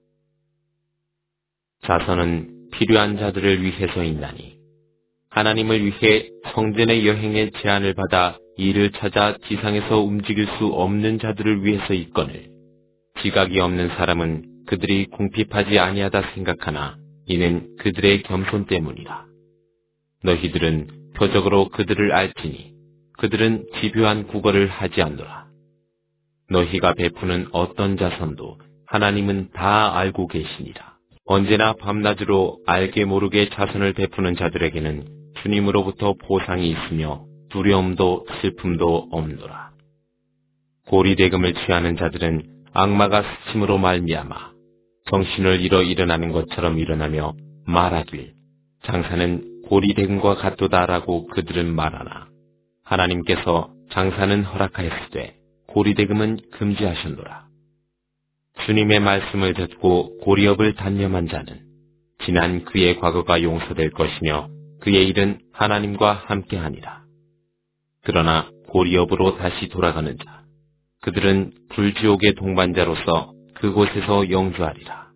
자선은 필요한 자들을 위해서 있나니 하나님을 위해 성전의 여행의 제안을 받아 이를 찾아 지상에서 움직일 수 없는 자들을 위해서 있거늘 지각이 없는 사람은 그들이 궁핍하지 아니하다 생각하나 이는 그들의 겸손 때문이라. 너희들은 표적으로 그들을 알지니 그들은 집요한 구걸을 하지 않노라. 너희가 베푸는 어떤 자선도 하나님은 다 알고 계시니라. 언제나 밤낮으로 알게 모르게 자선을 베푸는 자들에게는 주님으로부터 보상이 있으며 두려움도 슬픔도 없노라. 고리대금을 취하는 자들은 악마가 스침으로 말미암아 정신을 잃어 일어나는 것처럼 일어나며 말하길 장사는 고리대금과 같도다라고 그들은 말하나 하나님께서 장사는 허락하였으되 고리대금은 금지하셨노라. 주님의 말씀을 듣고 고리업을 단념한 자는 지난 그의 과거가 용서될 것이며 그의 일은 하나님과 함께하니라. 그러나 고리업으로 다시 돌아가는 자, 그들은 불지옥의 동반자로서 그곳에서 영주하리라.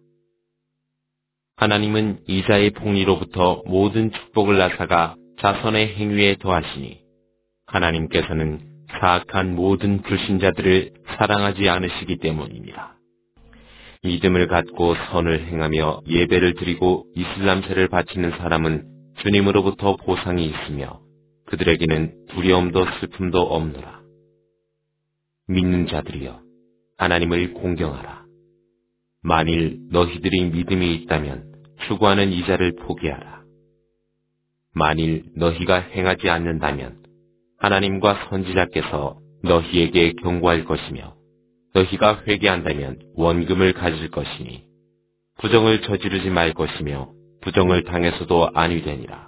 하나님은 이자의 폭리로부터 모든 축복을 앗아가 자선의 행위에 더하시니 하나님께서는 사악한 모든 불신자들을 사랑하지 않으시기 때문입니다. 믿음을 갖고 선을 행하며 예배를 드리고 이슬람세를 바치는 사람은 주님으로부터 보상이 있으며 그들에게는 두려움도 슬픔도 없노라. 믿는 자들이여, 하나님을 공경하라. 만일 너희들이 믿음이 있다면 추구하는 이자를 포기하라. 만일 너희가 행하지 않는다면 하나님과 선지자께서 너희에게 경고할 것이며 너희가 회개한다면 원금을 가질 것이니 부정을 저지르지 말 것이며 부정을 당해서도 아니 되니라.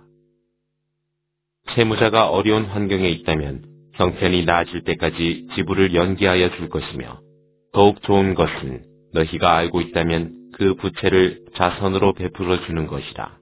채무자가 어려운 환경에 있다면 형편이 나아질 때까지 지불을 연기하여 줄 것이며 더욱 좋은 것은 너희가 알고 있다면 그 부채를 자선으로 베풀어 주는 것이라.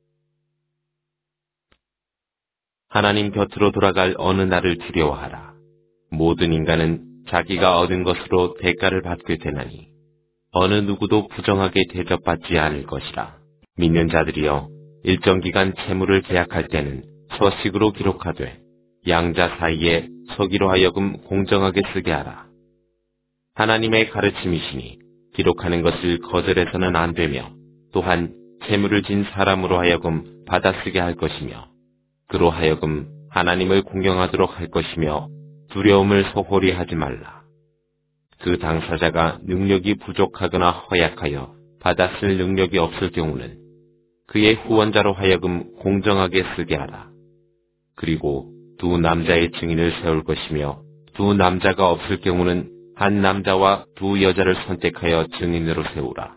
하나님 곁으로 돌아갈 어느 날을 두려워하라. 모든 인간은 자기가 얻은 것으로 대가를 받게 되나니 어느 누구도 부정하게 대접받지 않을 것이라. 믿는 자들이여, 일정 기간 채무를 계약할 때는 서식으로 기록하되 양자 사이에 서기로 하여금 공정하게 쓰게 하라. 하나님의 가르침이시니 기록하는 것을 거절해서는 안 되며, 또한 채무를 진 사람으로 하여금 받아쓰게 할 것이며, 그로 하여금 하나님을 공경하도록 할 것이며, 두려움을 소홀히 하지 말라. 그 당사자가 능력이 부족하거나 허약하여 받아쓸 능력이 없을 경우는 그의 후원자로 하여금 공정하게 쓰게 하라. 그리고 두 남자의 증인을 세울 것이며, 두 남자가 없을 경우는 한 남자와 두 여자를 선택하여 증인으로 세우라.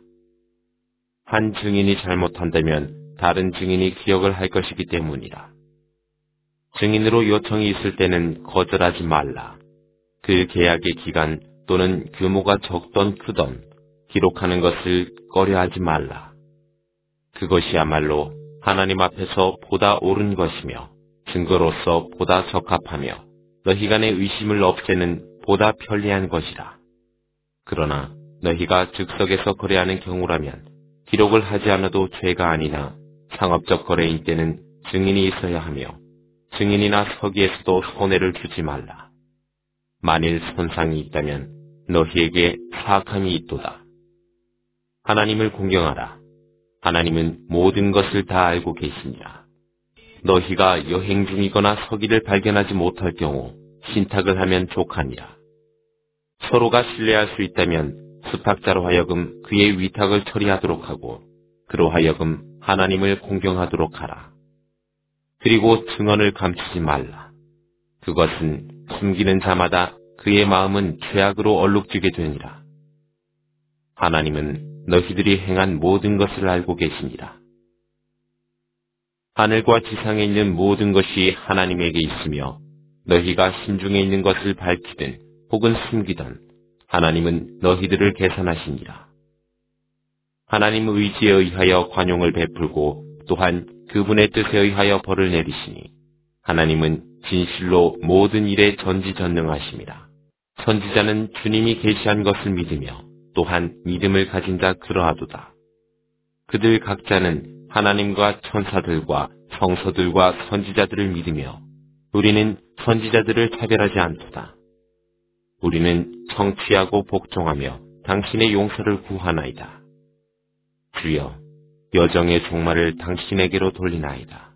한 증인이 잘못한다면 다른 증인이 기억을 할 것이기 때문이라. 증인으로 요청이 있을 때는 거절하지 말라. 그 계약의 기간 또는 규모가 적던 크던 기록하는 것을 꺼려하지 말라. 그것이야말로 하나님 앞에서 보다 옳은 것이며 증거로서 보다 적합하며 너희 간의 의심을 없애는 보다 편리한 것이라. 그러나 너희가 즉석에서 거래하는 경우라면 기록을 하지 않아도 죄가 아니나 상업적 거래인 때는 증인이 있어야 하며 증인이나 서기에서도 손해를 주지 말라. 만일 손상이 있다면 너희에게 사악함이 있도다. 하나님을 공경하라. 하나님은 모든 것을 다 알고 계시니라. 너희가 여행 중이거나 서기를 발견하지 못할 경우 신탁을 하면 족하니라. 서로가 신뢰할 수 있다면 숙박자로 하여금 그의 위탁을 처리하도록 하고 그로 하여금 하나님을 공경하도록 하라. 그리고 증언을 감추지 말라. 그것은 숨기는 자마다 그의 마음은 죄악으로 얼룩지게 되니라. 하나님은 너희들이 행한 모든 것을 알고 계시니라. 하늘과 지상에 있는 모든 것이 하나님에게 있으며 너희가 심중에 있는 것을 밝히든 혹은 숨기든 하나님은 너희들을 계산하시니라. 하나님 의지에 의하여 관용을 베풀고 또한 그분의 뜻에 의하여 벌을 내리시니 하나님은 진실로 모든 일에 전지전능하심이라. 선지자는 주님이 계시한 것을 믿으며 또한 믿음을 가진 자 그러하도다. 그들 각자는 하나님과 천사들과 성서들과 선지자들을 믿으며 우리는 선지자들을 차별하지 않도다. 우리는 성취하고 복종하며 당신의 용서를 구하나이다. 주여, 여정의 종말을 당신에게로 돌리나이다.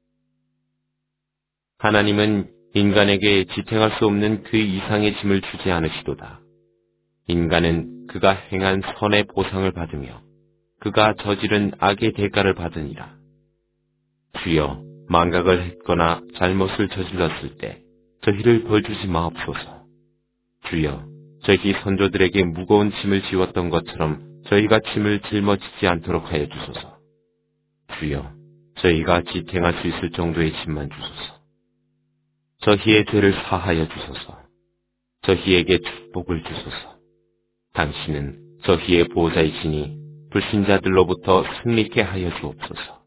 하나님은 인간에게 지탱할 수 없는 그 이상의 짐을 주지 않으시도다. 인간은 그가 행한 선의 보상을 받으며 그가 저지른 악의 대가를 받으니라. 주여, 망각을 했거나 잘못을 저질렀을 때 저희를 벌주지 마옵소서. 주여, 저희 선조들에게 무거운 짐을 지웠던 것처럼 저희가 짐을 짊어지지 않도록 하여 주소서. 주여, 저희가 지탱할 수 있을 정도의 짐만 주소서. 저희의 죄를 사하여 주소서. 저희에게 축복을 주소서. 당신은 저희의 보호자이시니 불신자들로부터 승리케 하여 주옵소서.